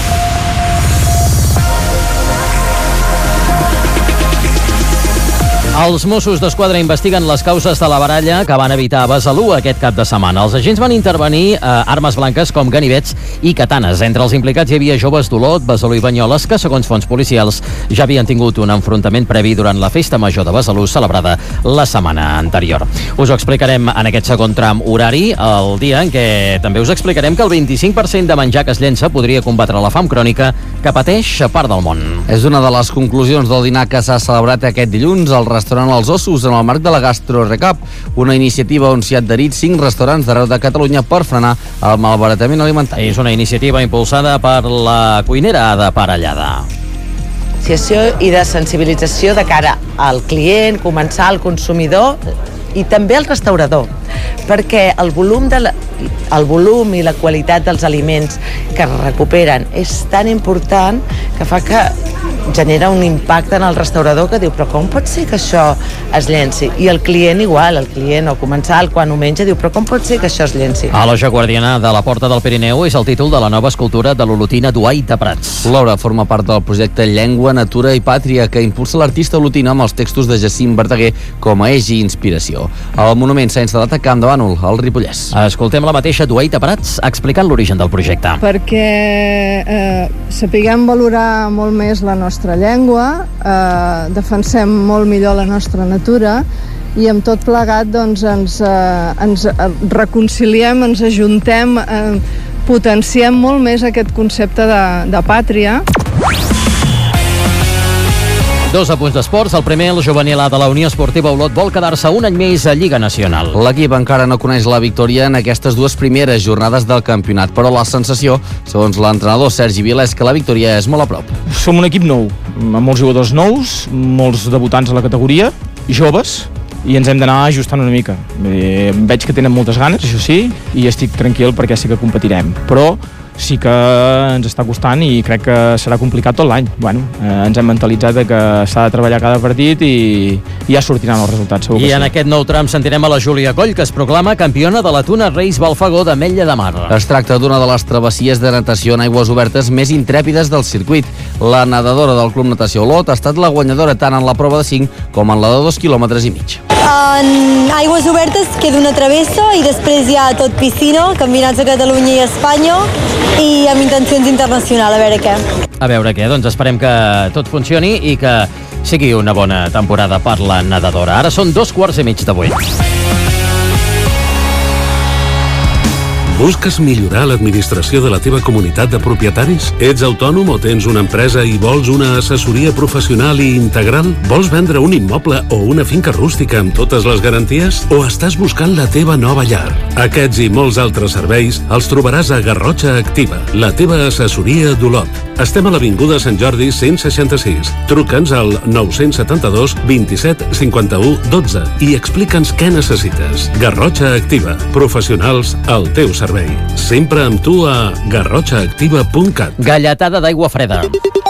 Els Mossos d'Esquadra investiguen les causes de la baralla que van evitar a Besalú aquest cap de setmana. Els agents van intervenir eh, armes blanques com ganivets i katanes. Entre els implicats hi havia joves d'Olot, Besalú i Banyoles que, segons fonts policials, ja havien tingut un enfrontament previ durant la festa major de Besalú celebrada la setmana anterior. Us ho explicarem en aquest segon tram horari, el dia en què també us explicarem que el vint-i-cinc per cent de menjar que es llença podria combatre la fam crònica que pateix a part del món. És una de les conclusions del dinar que s'ha celebrat aquest dilluns al restaurant Els Ossos en el marc de la Gastro Recap, una iniciativa on s'hi ha adherit cinc restaurants d'arreu de Catalunya per frenar el malbaratament alimentari. És una iniciativa impulsada per la cuinera Ada Parellada. I de sensibilització de cara al client, començar al consumidor i també al restaurador, perquè el volum, de la, el volum i la qualitat dels aliments que es recuperen és tan important que fa que genera un impacte en el restaurador que diu, però com pot ser que això es llenci? I el client igual, el client o comensal quan ho menja diu, però com pot ser que això es llenci? A l'Oja Guardiana de la Porta del Pirineu és el títol de la nova escultura de l'olotina Duaita Prats. L'obra forma part del projecte Llengua, Natura i Pàtria que impulsa l'artista olotina amb els textos de Jacint Verdaguer com a eix i inspiració. El monument s'ha instal·lat a Camp de Bànol, al Ripollès. Escoltem la mateixa Duaita Prats explicant l'origen del projecte. Perquè eh, sapiguem valorar molt més la nostra llengua, eh, defensem molt millor la nostra natura i amb tot plegat doncs, ens, eh, ens reconciliem, ens ajuntem, eh, potenciem molt més aquest concepte de, de pàtria. Dos apunts d'esports. El primer, el juvenil A de la Unió Esportiva Olot vol quedar-se un any més a Lliga Nacional. L'equip encara no coneix la victòria en aquestes dues primeres jornades del campionat, però la sensació, segons l'entrenador Sergi Vila, és que la victòria és molt a prop. Som un equip nou, amb molts jugadors nous, molts debutants a la categoria, joves, i ens hem d'anar ajustant una mica. Eh, veig que tenen moltes ganes, això sí, i estic tranquil perquè sí que competirem, però sí que ens està costant i crec que serà complicat tot l'any. Bueno, eh, ens hem mentalitzat de que s'ha de treballar cada partit i, i ja sortiran els resultats, segur que I sí. en aquest nou tram sentirem a la Júlia Coll, que es proclama campiona de la Tuna Reis Balfagó d'Ametlla de Mar. Es tracta d'una de les travessies de natació en aigües obertes més intrèpides del circuit. La nedadora del Club Natació Olot ha estat la guanyadora tant en la prova de cinc com en la de dos quilòmetres i mig. En aigües obertes queda una travessa i després hi ha tot piscina, campionats de Catalunya i Espanya i amb intencions internacionals, a veure què. A veure què, doncs esperem que tot funcioni i que sigui una bona temporada per la nedadora. Ara són dos quarts i mig de vuit. Busques millorar l'administració de la teva comunitat de propietaris? Ets autònom o tens una empresa i vols una assessoria professional i integral? Vols vendre un immoble o una finca rústica amb totes les garanties? O estàs buscant la teva nova llar? Aquests i molts altres serveis els trobaràs a Garrotxa Activa, la teva assessoria d'Olot. Estem a l'Avinguda Sant Jordi cent seixanta-sis. Truca'ns al nou setanta-dos vint-i-set cinquanta-u dotze i explica'ns què necessites. Garrotxa Activa, professionals al teu servei. Sempre amb tu a garrotxa activa punt cat. Galletada d'aigua freda.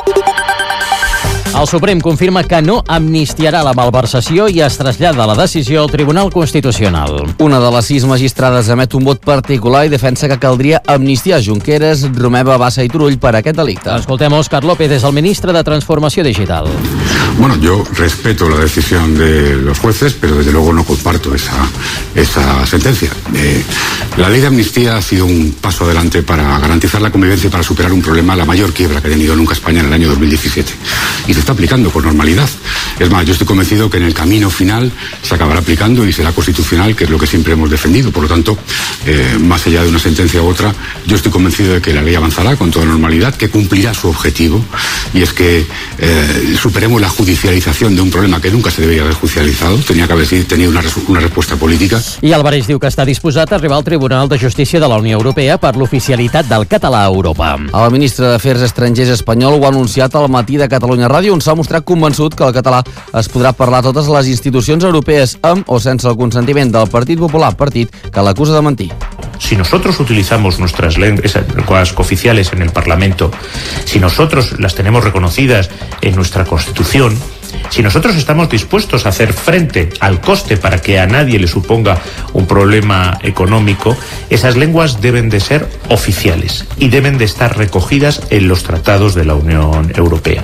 El Suprem confirma que no amnistiarà la malversació i es trasllada la decisió al Tribunal Constitucional. Una de les sis magistrades emet un vot particular i defensa que caldria amnistiar Junqueras, Romeva, Bassa i Turull per aquest delicte. Escoltem a Óscar López, és el ministre de Transformació Digital. Bueno, yo respeto la decisión de los jueces, pero desde luego no comparto esa, esa sentencia. Eh, la ley de amnistía ha sido un paso adelante para garantizar la convivencia y para superar un problema, la mayor quiebra que ha tenido nunca España en el año dos mil diecisiete. Y se está aplicando con normalidad. Es más, yo estoy convencido que en el camino final se acabará aplicando y será constitucional, que es lo que siempre hemos defendido. Por lo tanto, eh, más allá de una sentencia u otra, yo estoy convencido de que la ley avanzará con toda normalidad, que cumplirá su objetivo, y es que eh, superemos la judicialización de un problema que nunca se debería haber judicializado, tenía que haber tenido una, una respuesta política. I Álvarez diu que està disposat a arribar al Tribunal de Justícia de la Unió Europea per l'oficialitat del català a Europa. El ministre d'Afers Estrangers espanyol ho ha anunciat al matí de Catalunya Ràdio, on s'ha mostrat convençut que el català es podrà parlar a totes les institucions europees amb o sense el consentiment del Partit Popular, partit que l'acusa de mentir. Si nosotros utilizamos nuestras lenguas cooficiales en el Parlamento, si nosotros las tenemos reconocidas en nuestra Constitución, si nosotros estamos dispuestos a hacer frente al coste para que a nadie le suponga un problema económico, esas lenguas deben de ser oficiales y deben de estar recogidas en los tratados de la Unión Europea.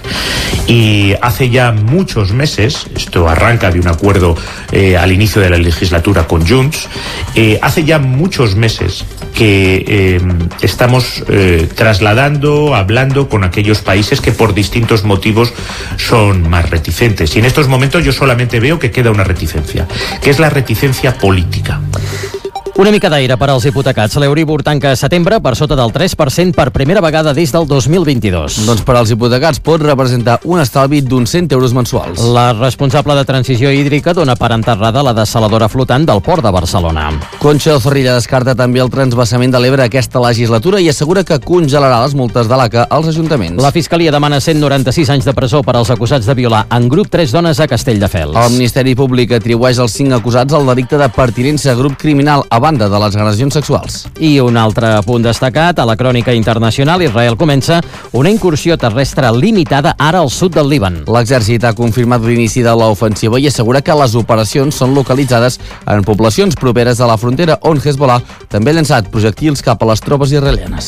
Y hace ya muchos meses, esto arranca de un acuerdo eh, al inicio de la legislatura con Junts, eh, hace ya muchos meses que eh, estamos eh, trasladando, hablando con aquellos países que por distintos motivos son más reticentes. Y en estos momentos yo solamente veo que queda una reticencia, que es la reticencia política. Una mica d'aire per als hipotecats. L'Euribor tanca a setembre per sota del tres per cent per primera vegada des del dos mil vint-i-dos. Doncs per als hipotecats pot representar un estalvi d'uns cent euros mensuals. La responsable de transició hídrica dona per enterrada la dessaladora flotant del Port de Barcelona. Concha Zorrilla descarta també el transvasament de l'Ebre aquesta legislatura i assegura que congelarà les multes de l'A C A als ajuntaments. La Fiscalia demana cent noranta-sis anys de presó per als acusats de violar en grup tres dones a Castelldefels. El Ministeri Públic atribueix als cinc acusats el delicte de pertinença a grup criminal a banda de les agressions sexuals. I un altre punt destacat, a la crònica internacional, Israel comença una incursió terrestre limitada ara al sud del Líban. L'exèrcit ha confirmat l'inici de l'ofensiva i assegura que les operacions són localitzades en poblacions properes a la frontera, on Hezbollah també ha llançat projectils cap a les tropes israelianes.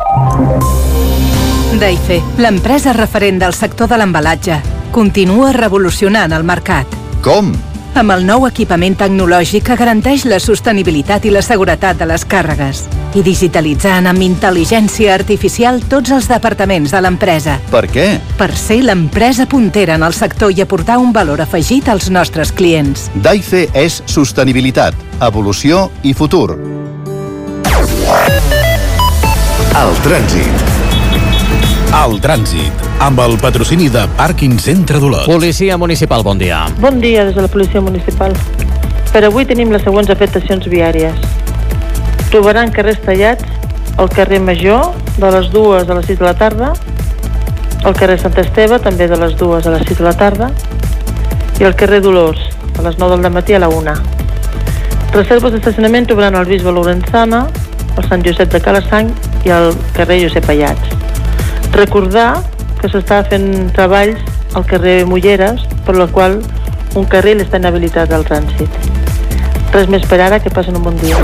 Daife, l'empresa referent del sector de l'embalatge, continua revolucionant el mercat. Com? Amb el nou equipament tecnològic que garanteix la sostenibilitat i la seguretat de les càrregues i digitalitzant amb intel·ligència artificial tots els departaments de l'empresa. Per què? Per ser l'empresa puntera en el sector i aportar un valor afegit als nostres clients. Daife és sostenibilitat, evolució i futur. El trànsit. El trànsit, amb el patrocini de Pàrquing Centre d'Olot. Policia Municipal, bon dia. Bon dia des de la Policia Municipal. Per avui tenim les següents afectacions viàries. Trobaran carrers tallats al carrer Major de les dues a les sis de la tarda, al carrer Sant Esteve també de les dues a les sis de la tarda i al carrer Dolors a les nou del matí a la una. Reserves d'estacionament trobaran al Bisbe Lorenzana, al Sant Josep de Calassanc i al carrer Josep Ayats. Recordar que s'està fent treballs al carrer Mulleres, per la qual un carril està inhabilitat al trànsit. Res més per ara, que passen un bon dia.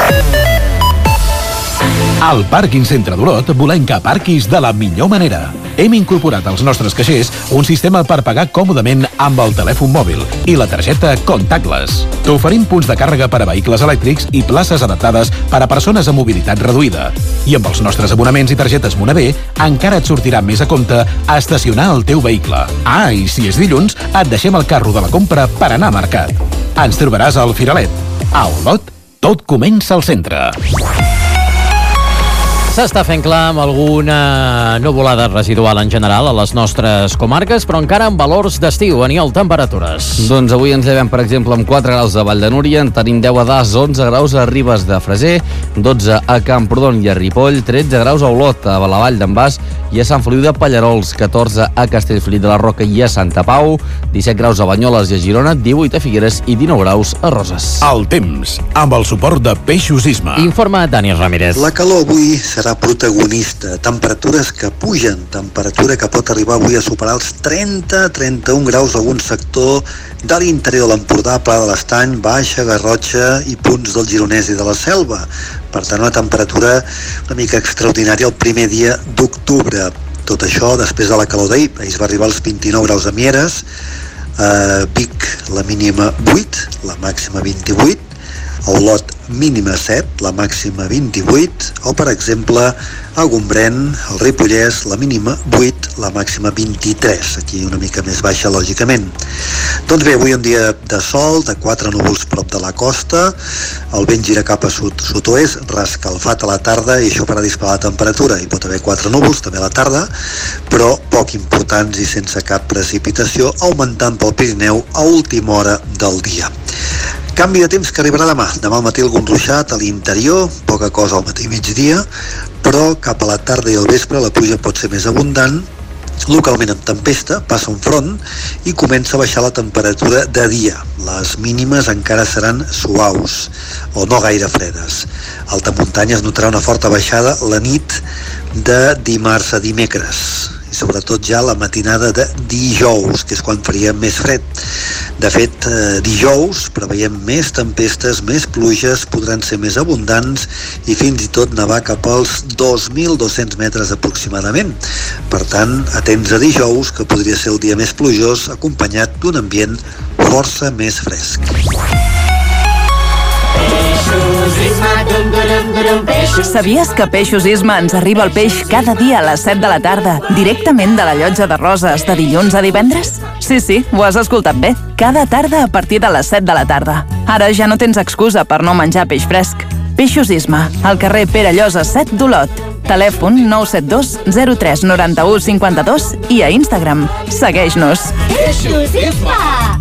Al Pàrquing Centre d'Olot volem que aparquis de la millor manera. Hem incorporat als nostres caixers un sistema per pagar còmodament amb el telèfon mòbil i la targeta Contactless. T'oferim punts de càrrega per a vehicles elèctrics i places adaptades per a persones amb mobilitat reduïda. I amb els nostres abonaments i targetes Monavé encara et sortirà més a compte a estacionar el teu vehicle. Ah, i si és dilluns, et deixem el carro de la compra per anar a mercat. Ens trobaràs al Firalet. A Olot, tot comença al centre. S'està fent clar amb alguna nuvolada residual en general a les nostres comarques, però encara amb valors d'estiu. Aniol, temperatures. Doncs avui ens llevem, per exemple, amb quatre graus a Vall de Núria, en tenim deu a Das, onze graus a Ribes de Freser, dotze a Camprodon i a Ripoll, tretze graus a Olot, a la Vall d'en Bas i a Sant Feliu de Pallerols, catorze a Castellfollit de la Roca i a Santa Pau, disset graus a Banyoles i a Girona, divuit a Figueres i dinou graus a Roses. El temps, amb el suport de Peixos Isma. Informa Dani Ramírez. La calor avui serà protagonista. Temperatures que pugen, temperatura que pot arribar avui a superar els trenta a trenta-un graus a algun sector de l'interior de l'Empordà, Pla de l'Estany, Baixa, Garrotxa i punts del Gironès i de la Selva. Per tant, una temperatura una mica extraordinària el primer dia d'octubre. Tot això després de la calor d'ahir. Ahir es va arribar als vint-i-nou graus a Mieres, a Vic la mínima vuit, la màxima vint-i-vuit, a Olot mínima set, la màxima vint-i-vuit, o per exemple a Gombrèn, al Ripollès, la mínima vuit, la màxima vint-i-tres, aquí una mica més baixa lògicament. Doncs bé, avui un dia de sol, de quatre núvols prop de la costa, el vent gira cap a sud, sud-oest, rescalfat a la tarda i això farà disparar la temperatura. Hi pot haver quatre núvols també a la tarda, però poc importants i sense cap precipitació, augmentant pel Pirineu a última hora del dia. Canvi de temps que arribarà demà. Demà al matí algun ruixat a l'interior, poca cosa al matí i migdia, però cap a la tarda i al vespre la pluja pot ser més abundant, localment amb tempesta, passa un front i comença a baixar la temperatura de dia. Les mínimes encara seran suaus o no gaire fredes. A alta muntanya es notarà una forta baixada la nit de dimarts a dimecres i sobretot ja la matinada de dijous, que és quan faria més fred. De fet, eh, dijous preveiem més tempestes, més pluges, podran ser més abundants i fins i tot nevar cap als dos mil dos-cents metres aproximadament. Per tant, atents a dijous, que podria ser el dia més plujós, acompanyat d'un ambient força més fresc. Sabies que Peixos Isma ens arriba el peix cada dia a les set de la tarda, directament de la llotja de Roses, de dilluns a divendres? Sí, sí, ho has escoltat bé. Cada tarda a partir de les set de la tarda. Ara ja no tens excusa per no menjar peix fresc. Peixos Isma, al carrer Pere Llosa set d'Olot. Telèfon nou set dos zero tres nou u cinc dos i a Instagram. Segueix-nos. Peixos Isma!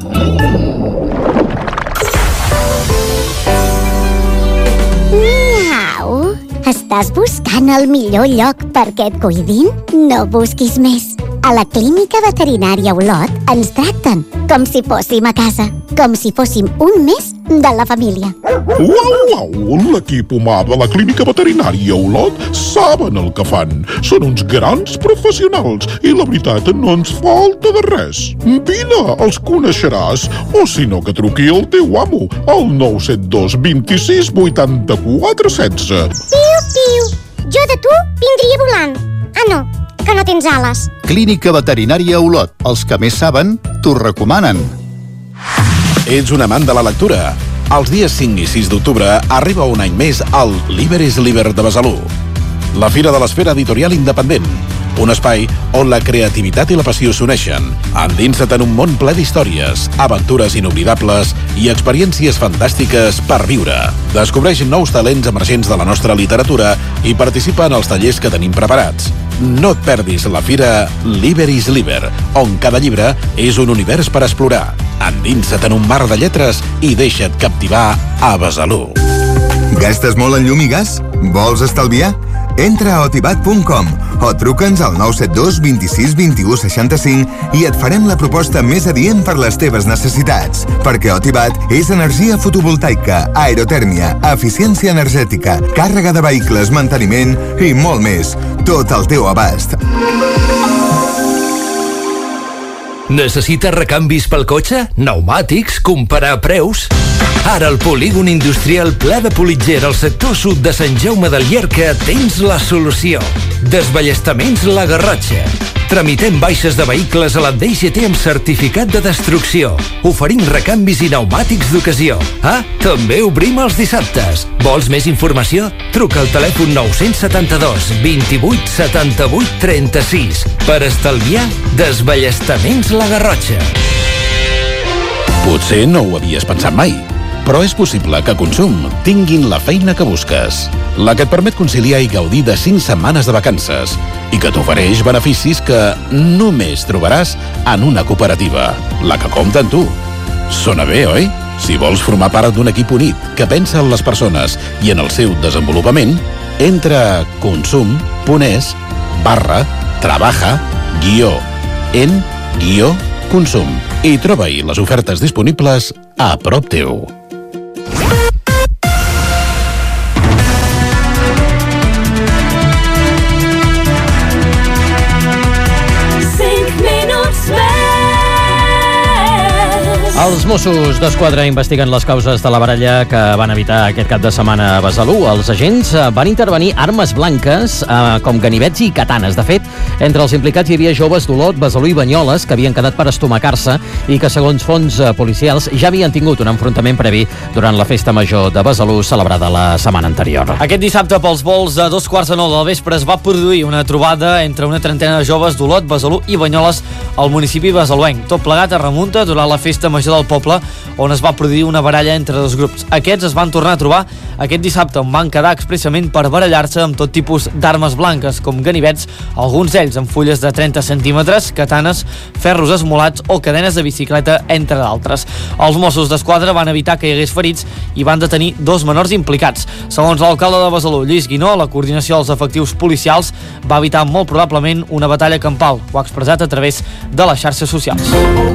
Miau! Estàs buscant el millor lloc perquè et cuidin? No busquis més. A la Clínica Veterinària Olot ens tracten com si fóssim a casa, com si fóssim un més de la família. Uau, uau! L'equip humà de la Clínica Veterinària Olot saben el que fan. Són uns grans professionals i la veritat no ens falta de res. Vine, els coneixeràs. O si no, que truqui el teu amo al nou set dos vint-i-sis vuitanta-quatre setze. Piu, piu! Jo de tu vindria volant. Ah, no, que no tens ales. Clínica Veterinària Olot. Els que més saben, t'ho recomanen. Ets un amant de la lectura? Els dies cinc i sis d'octubre arriba un any més al Liber és Liber de Besalú, la fira de l'esfera editorial independent. un espai on la creativitat i la passió s'uneixen. Endinsa't en un món ple d'històries, aventures inoblidables i experiències fantàstiques per viure. Descobreix nous talents emergents de la nostra literatura i participa en els tallers que tenim preparats. No et perdis la fira Liber is Liber, on cada llibre és un univers per explorar. Endinsa't en un mar de lletres i deixa't captivar a Besalú. Gastes molt en llum i gas? Vols estalviar? Entra a otibat punt com o truca'ns al nou set dos vint sis vint u seixanta-cinc i et farem la proposta més adient per les teves necessitats. Perquè Otibat és energia fotovoltaica, aerotèrmia, eficiència energètica, càrrega de vehicles, manteniment i molt més. Tot al teu abast. Necessites recanvis pel cotxe? Pneumàtics? Comparar preus? Ara al polígon industrial Pla de Politger al sector sud de Sant Jaume del Llierca tens la solució. Desballestaments La Garrotxa. Tramitem baixes de vehicles a la D G T amb certificat de destrucció. Oferim recanvis i pneumàtics d'ocasió. Ah, també obrim els dissabtes. Vols més informació? Truca al telèfon nou set dos, vint-i-vuit, setanta-vuit, trenta-sis. Per estalviar, desballestaments La Garrotxa. Potser no ho havies pensat mai, però és possible que a Consum tinguin la feina que busques. La que et permet conciliar i gaudir de cinc setmanes de vacances i que t'ofereix beneficis que només trobaràs en una cooperativa, la que compta amb tu. Sona bé, oi? Si vols formar part d'un equip unit que pensa en les persones i en el seu desenvolupament, entra a consum.es barra trabaja guió en guió consum i troba-hi les ofertes disponibles a prop teu. Els Mossos d'Esquadra investiguen les causes de la baralla que van evitar aquest cap de setmana a Besalú. Els agents van intervenir armes blanques eh, com ganivets i katanes. De fet, entre els implicats hi havia joves d'Olot, Besalú i Banyoles que havien quedat per estomacar-se i que, segons fonts policials, ja havien tingut un enfrontament previ durant la festa major de Besalú celebrada la setmana anterior. Aquest dissabte, pels vols a dos quarts de nou del vespre, es va produir una trobada entre una trentena de joves d'Olot, Besalú i Banyoles al municipi besaluenc. Tot plegat es remunta durant la festa major del poble, on es va produir una baralla entre dos grups. Aquests es van tornar a trobar aquest dissabte, on van quedar expressament per barallar-se amb tot tipus d'armes blanques, com ganivets, alguns d'ells amb fulles de trenta centímetres, katanes, ferros esmolats o cadenes de bicicleta, entre d'altres. Els Mossos d'Esquadra van evitar que hi hagués ferits i van detenir dos menors implicats. Segons l'alcalde de Besalú, Lluís Guinó, la coordinació dels efectius policials va evitar molt probablement una batalla campal. Ho ha expressat a través de les xarxes socials.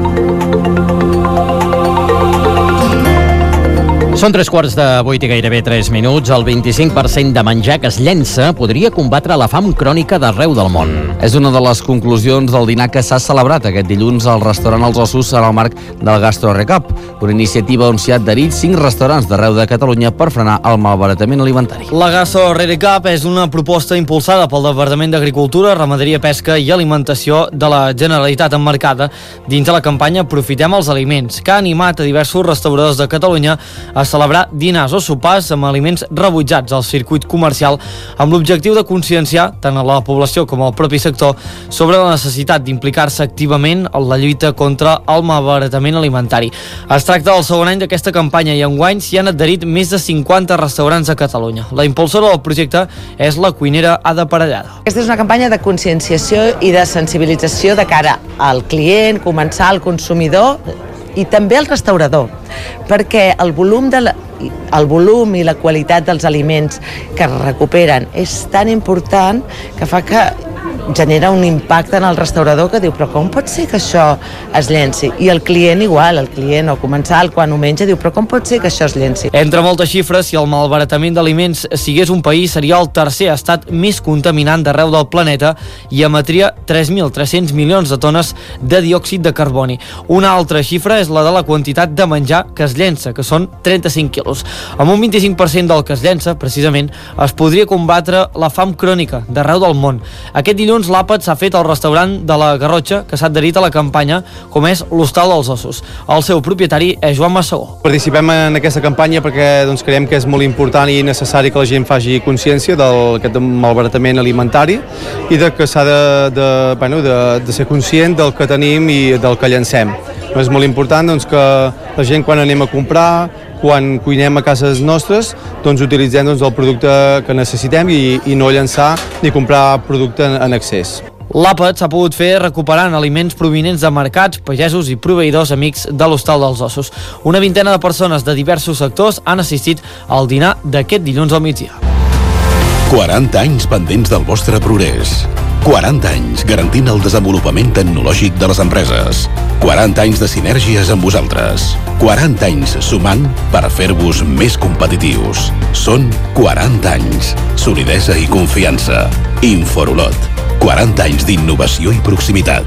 Són tres quarts de vuit i gairebé tres minuts. El vint-i-cinc per cent de menjar que es llença podria combatre la fam crònica d'arreu del món. És una de les conclusions del dinar que s'ha celebrat aquest dilluns al restaurant Els Ossos en el marc del Gastro Recap, una iniciativa on s'hi ha adherit cinc restaurants d'arreu de Catalunya per frenar el malbaratament alimentari. La Gastro Recap és una proposta impulsada pel Departament d'Agricultura, Ramaderia, Pesca i Alimentació de la Generalitat, emmarcada dins de la campanya Aprofitem els aliments, que ha animat a diversos restauradors de Catalunya a celebrar dinars o sopars amb aliments rebutjats al circuit comercial, amb l'objectiu de conscienciar tant a la població com al propi sector sobre la necessitat d'implicar-se activament en la lluita contra el malbaratament alimentari. Es tracta del segon any d'aquesta campanya i enguany s'hi han adherit més de cinquanta restaurants a Catalunya. La impulsora del projecte és la cuinera Ada Parellada. Aquesta és una campanya de conscienciació i de sensibilització de cara al client, comensal, consumidor i també al restaurador, perquè el volum, de la, el volum i la qualitat dels aliments que es recuperen és tan important que fa que genera un impacte en el restaurador que diu, però com pot ser que això es llenci? I el client igual, el client o comensal quan ho menja diu, però com pot ser que això es llenci? Entre moltes xifres, si el malbaratament d'aliments sigués un país, seria el tercer estat més contaminant d'arreu del planeta i emetria tres mil tres-cents milions de tones de diòxid de carboni. Una altra xifra és la de la quantitat de menjar que es llença, que són trenta-cinc quilos. quilos. Amb un vint-i-cinc per cent del que es llença, precisament, es podria combatre la fam crònica d'arreu del món. Aquest dilluns l'àpat s'ha fet al restaurant de la Garrotxa, que s'ha adherit a la campanya, com és l'Hostal dels Ossos. El seu propietari és Joan Massagó. Participem en aquesta campanya perquè doncs, creiem que és molt important i necessari que la gent faci consciència d'aquest malbaratament alimentari i de que s'ha de, de, bueno, de, de ser conscient del que tenim i del que llancem. És molt important doncs, que la gent quan anem a comprar, quan cuinem a cases nostres, doncs utilitzem doncs, el producte que necessitem i, i no llançar ni comprar producte en, en excés. L'àpat s'ha pogut fer recuperant aliments provinents de mercats, pagesos i proveïdors amics de l'Hostal dels Ossos. Una vintena de persones de diversos sectors han assistit al dinar d'aquest dilluns al migdia. quaranta anys pendents del vostre progrés. quaranta anys garantint el desenvolupament tecnològic de les empreses. quaranta anys de sinergies amb vosaltres. quaranta anys sumant per fer-vos més competitius. Són quaranta anys. Solidesa i confiança. Inforolot. quaranta anys d'innovació i proximitat.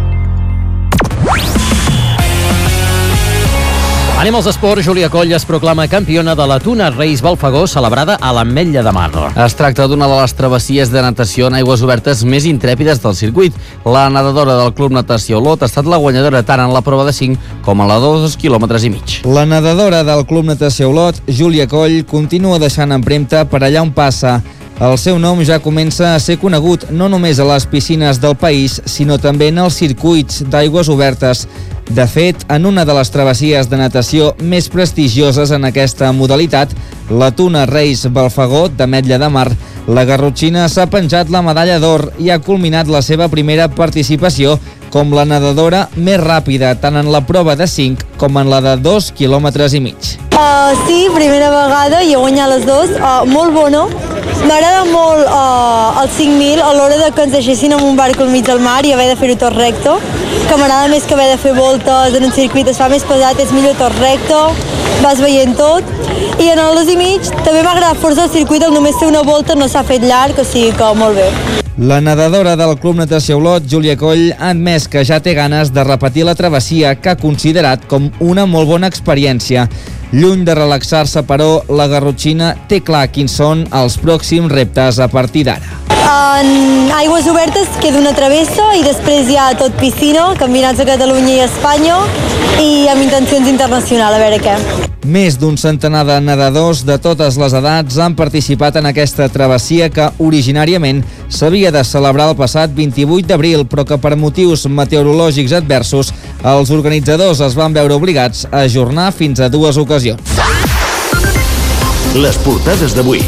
Anem als esports. Júlia Coll es proclama campiona de la Tuna Reis Balfagó, celebrada a l'Ametlla de Mar. Es tracta d'una de les travessies de natació en aigües obertes més intrèpides del circuit. La nedadora del Club Natació Olot ha estat la guanyadora tant en la prova de cinc com en la de dos quilòmetres i mig. La nedadora del Club Natació Olot, Júlia Coll, continua deixant empremta per allà on passa. El seu nom ja comença a ser conegut no només a les piscines del país, sinó també en els circuits d'aigües obertes. De fet, en una de les travessies de natació més prestigioses en aquesta modalitat, la Tuna Reis Balfagó d'Ametlla de Mar, la garrotxina s'ha penjat la medalla d'or i ha culminat la seva primera participació com la nedadora més ràpida, tant en la prova de cinc com en la de dos quilòmetres i mig. Uh, sí, primera vegada i he guanyat les dues. Uh, molt bona. M'agrada molt uh, el cinc mil a l'hora de que ens deixessin en un barco al mig del mar i haver de fer-ho tot recto, que m'agrada més que haver de fer voltes en un circuit, es fa més pesat, és millor tot recto, vas veient tot. I en el dos i mig també m'ha agradat força el circuit, el només fer una volta no s'ha fet llarg, o sigui que molt bé. La nedadora del Club Natació Olot, Júlia Coll, ha admès que ja té ganes de repetir la travessia que ha considerat com una molt bona experiència. Lluny de relaxar-se, però, la garrotxina té clar quins són els pròxims reptes a partir d'ara. En aigües obertes queda una travessa i després hi ha tot piscina, campionats de Catalunya i Espanya i amb intencions internacionals, a veure què. Més d'un centenar de nedadors de totes les edats han participat en aquesta travessia que originàriament s'havia de celebrar el passat vint-i-vuit d'abril, però que per motius meteorològics adversos els organitzadors es van veure obligats a ajornar fins a dues ocasions. Les portades d'avui.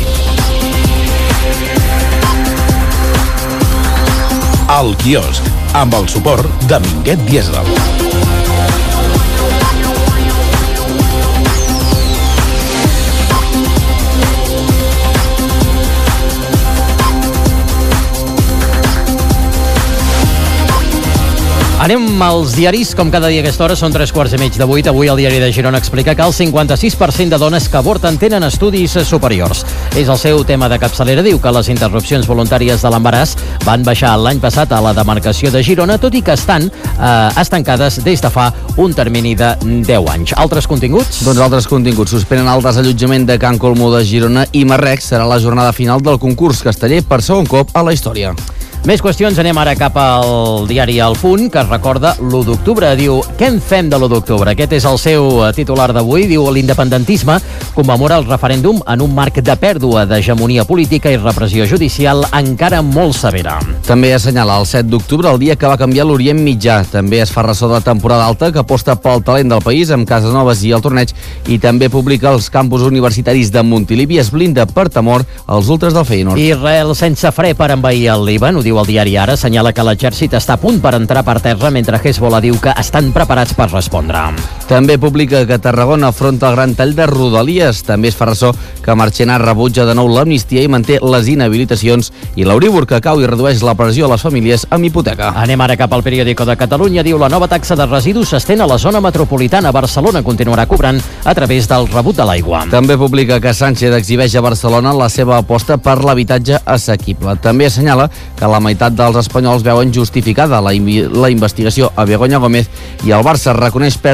El quiosc, amb el suport de Minguet Diesel. Anem als diaris, com cada dia a aquesta hora, són tres quarts i mig de vuit. Avui el diari de Girona explica que el cinquanta-sis per cent de dones que avorten tenen estudis superiors. És el seu tema de capçalera. Diu que les interrupcions voluntàries de l'embaràs van baixar l'any passat a la demarcació de Girona, tot i que estan eh, estancades des de fa un termini de deu anys. Altres continguts? Doncs altres continguts. Suspenen el desallotjament de Can Colmó de Girona i Marrec. Serà la jornada final del concurs casteller per segon cop a la història. Més qüestions, anem ara cap al diari El Punt, que recorda l'u d'octubre. Diu, què en fem de l'u d'octubre? Aquest és el seu titular d'avui. Diu, l'independentisme commemora el referèndum en un marc de pèrdua d'hegemonia política i repressió judicial encara molt severa. També assenyala el set d'octubre, el dia que va canviar l'Orient Mitjà. També es fa ressò de temporada alta, que aposta pel talent del país amb Cases Noves i el torneig, i també publica els campus universitaris de Montilivi i es blinda per temor als ultras del Feyenoord. Israel sense fre per envair el Líban, ho diu el diari Ara, assenyala que l'exèrcit està a punt per entrar per terra, mentre Hezbollah diu que estan preparats per respondre. També publica que Tarragona afronta el gran tall de Rodalies. També es fa ressò que Marchena rebutja de nou l'amnistia i manté les inhabilitacions, i l'Euríbor que cau i redueix la pressió a les famílies amb hipoteca. Anem ara cap al periòdico de Catalunya. Diu, la nova taxa de residus s'estén a la zona metropolitana. Barcelona continuarà cobrant a través del rebut de l'aigua. També publica que Sánchez exhibeix a Barcelona la seva aposta per l'habitatge assequible. També assenyala que la meitat dels espanyols veuen justificada la, la investigació a Begoña Gómez, i el Barça reconeix pèrdues de noranta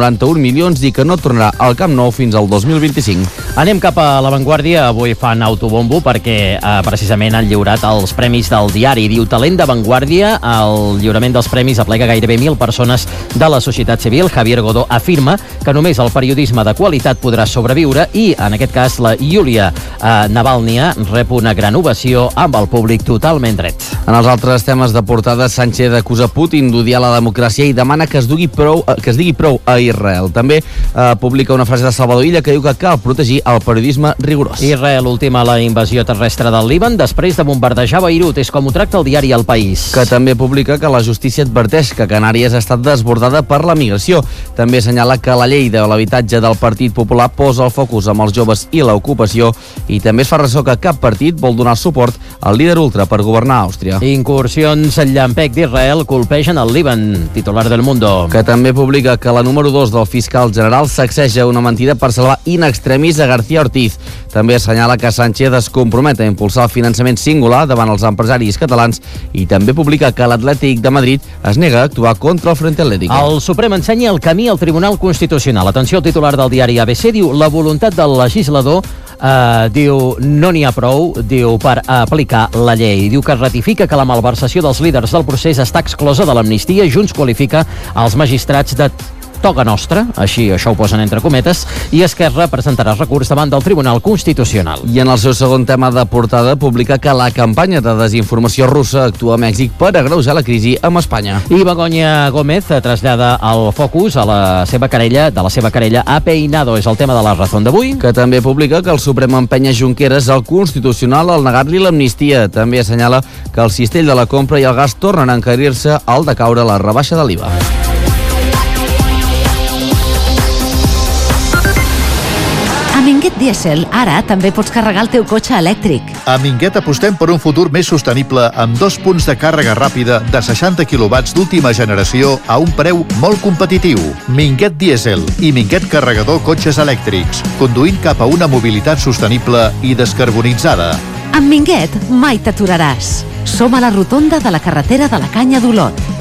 noranta-un milions i que no tornarà al Camp Nou fins al dos mil vint-i-cinc. Anem cap a l'avantguàrdia. Avui fan autobombo perquè eh, precisament han lliurat els premis del diari. Diu Talent d'Avantguàrdia. El lliurament dels premis aplega gairebé mil persones de la societat civil. Javier Godó afirma que només el periodisme de qualitat podrà sobreviure i, en aquest cas, la Yulia eh, Navalnia rep una gran ovació amb el públic totalment dret. En els altres temes de portada, Sánchez acusa Putin d'odiar la democràcia i demana que es, dugui prou, que es digui prou a Israel. També eh, publica una frase de Salvador Illa que diu que cal protegir el periodisme rigorós. Israel ultima la invasió terrestre del Líban després de bombardejar Beirut. És com ho tracta el diari El País. Que també publica que la justícia adverteix que Canàries ha estat desbordada per la migració. També assenyala que la llei de l'habitatge del Partit Popular posa el focus amb els joves i l'ocupació i també es fa ressò que cap partit vol donar suport al líder ultra per governar Àustria. Incursions llampec d'Israel colpegen el Líban, titular del Mundo. Que també publica que la número dos del fiscal general sacseja una mentida per salvar in extremis a García Ortiz. També assenyala que Sánchez es compromet a impulsar el finançament singular davant els empresaris catalans i també publica que l'Atlètic de Madrid es nega a actuar contra el Frente Atlético. El Suprem ensenya el camí al Tribunal Constitucional. Atenció, el titular del diari A B C diu la voluntat del legislador Uh, diu no n'hi ha prou, diu per aplicar la llei. Diu que ratifica que la malversació dels líders del procés està exclosa de l'amnistia. Junts qualifica els magistrats de toga nostra, així això ho posen entre cometes, i Esquerra presentarà recurs davant del Tribunal Constitucional. I en el seu segon tema de portada publica que la campanya de desinformació russa actua a Mèxic per agreujar la crisi amb Espanya. I Begoña Gómez trasllada el focus a la seva querella, de la seva querella a Peinado. És el tema de la Razón d'avui. Que també publica que el Suprem empenya Junqueras al Constitucional al negar-li l'amnistia. També assenyala que el cistell de la compra i el gas tornen a encarir-se al decaure la rebaixa de l'I V A. A Minguet Diesel, ara també pots carregar el teu cotxe elèctric. A Minguet apostem per un futur més sostenible amb dos punts de càrrega ràpida de seixanta quilowatts d'última generació a un preu molt competitiu. Minguet Diesel i Minguet Carregador cotxes elèctrics, conduint cap a una mobilitat sostenible i descarbonitzada. Amb Minguet mai t'aturaràs. Som a la rotonda de la carretera de la Canya d'Olot.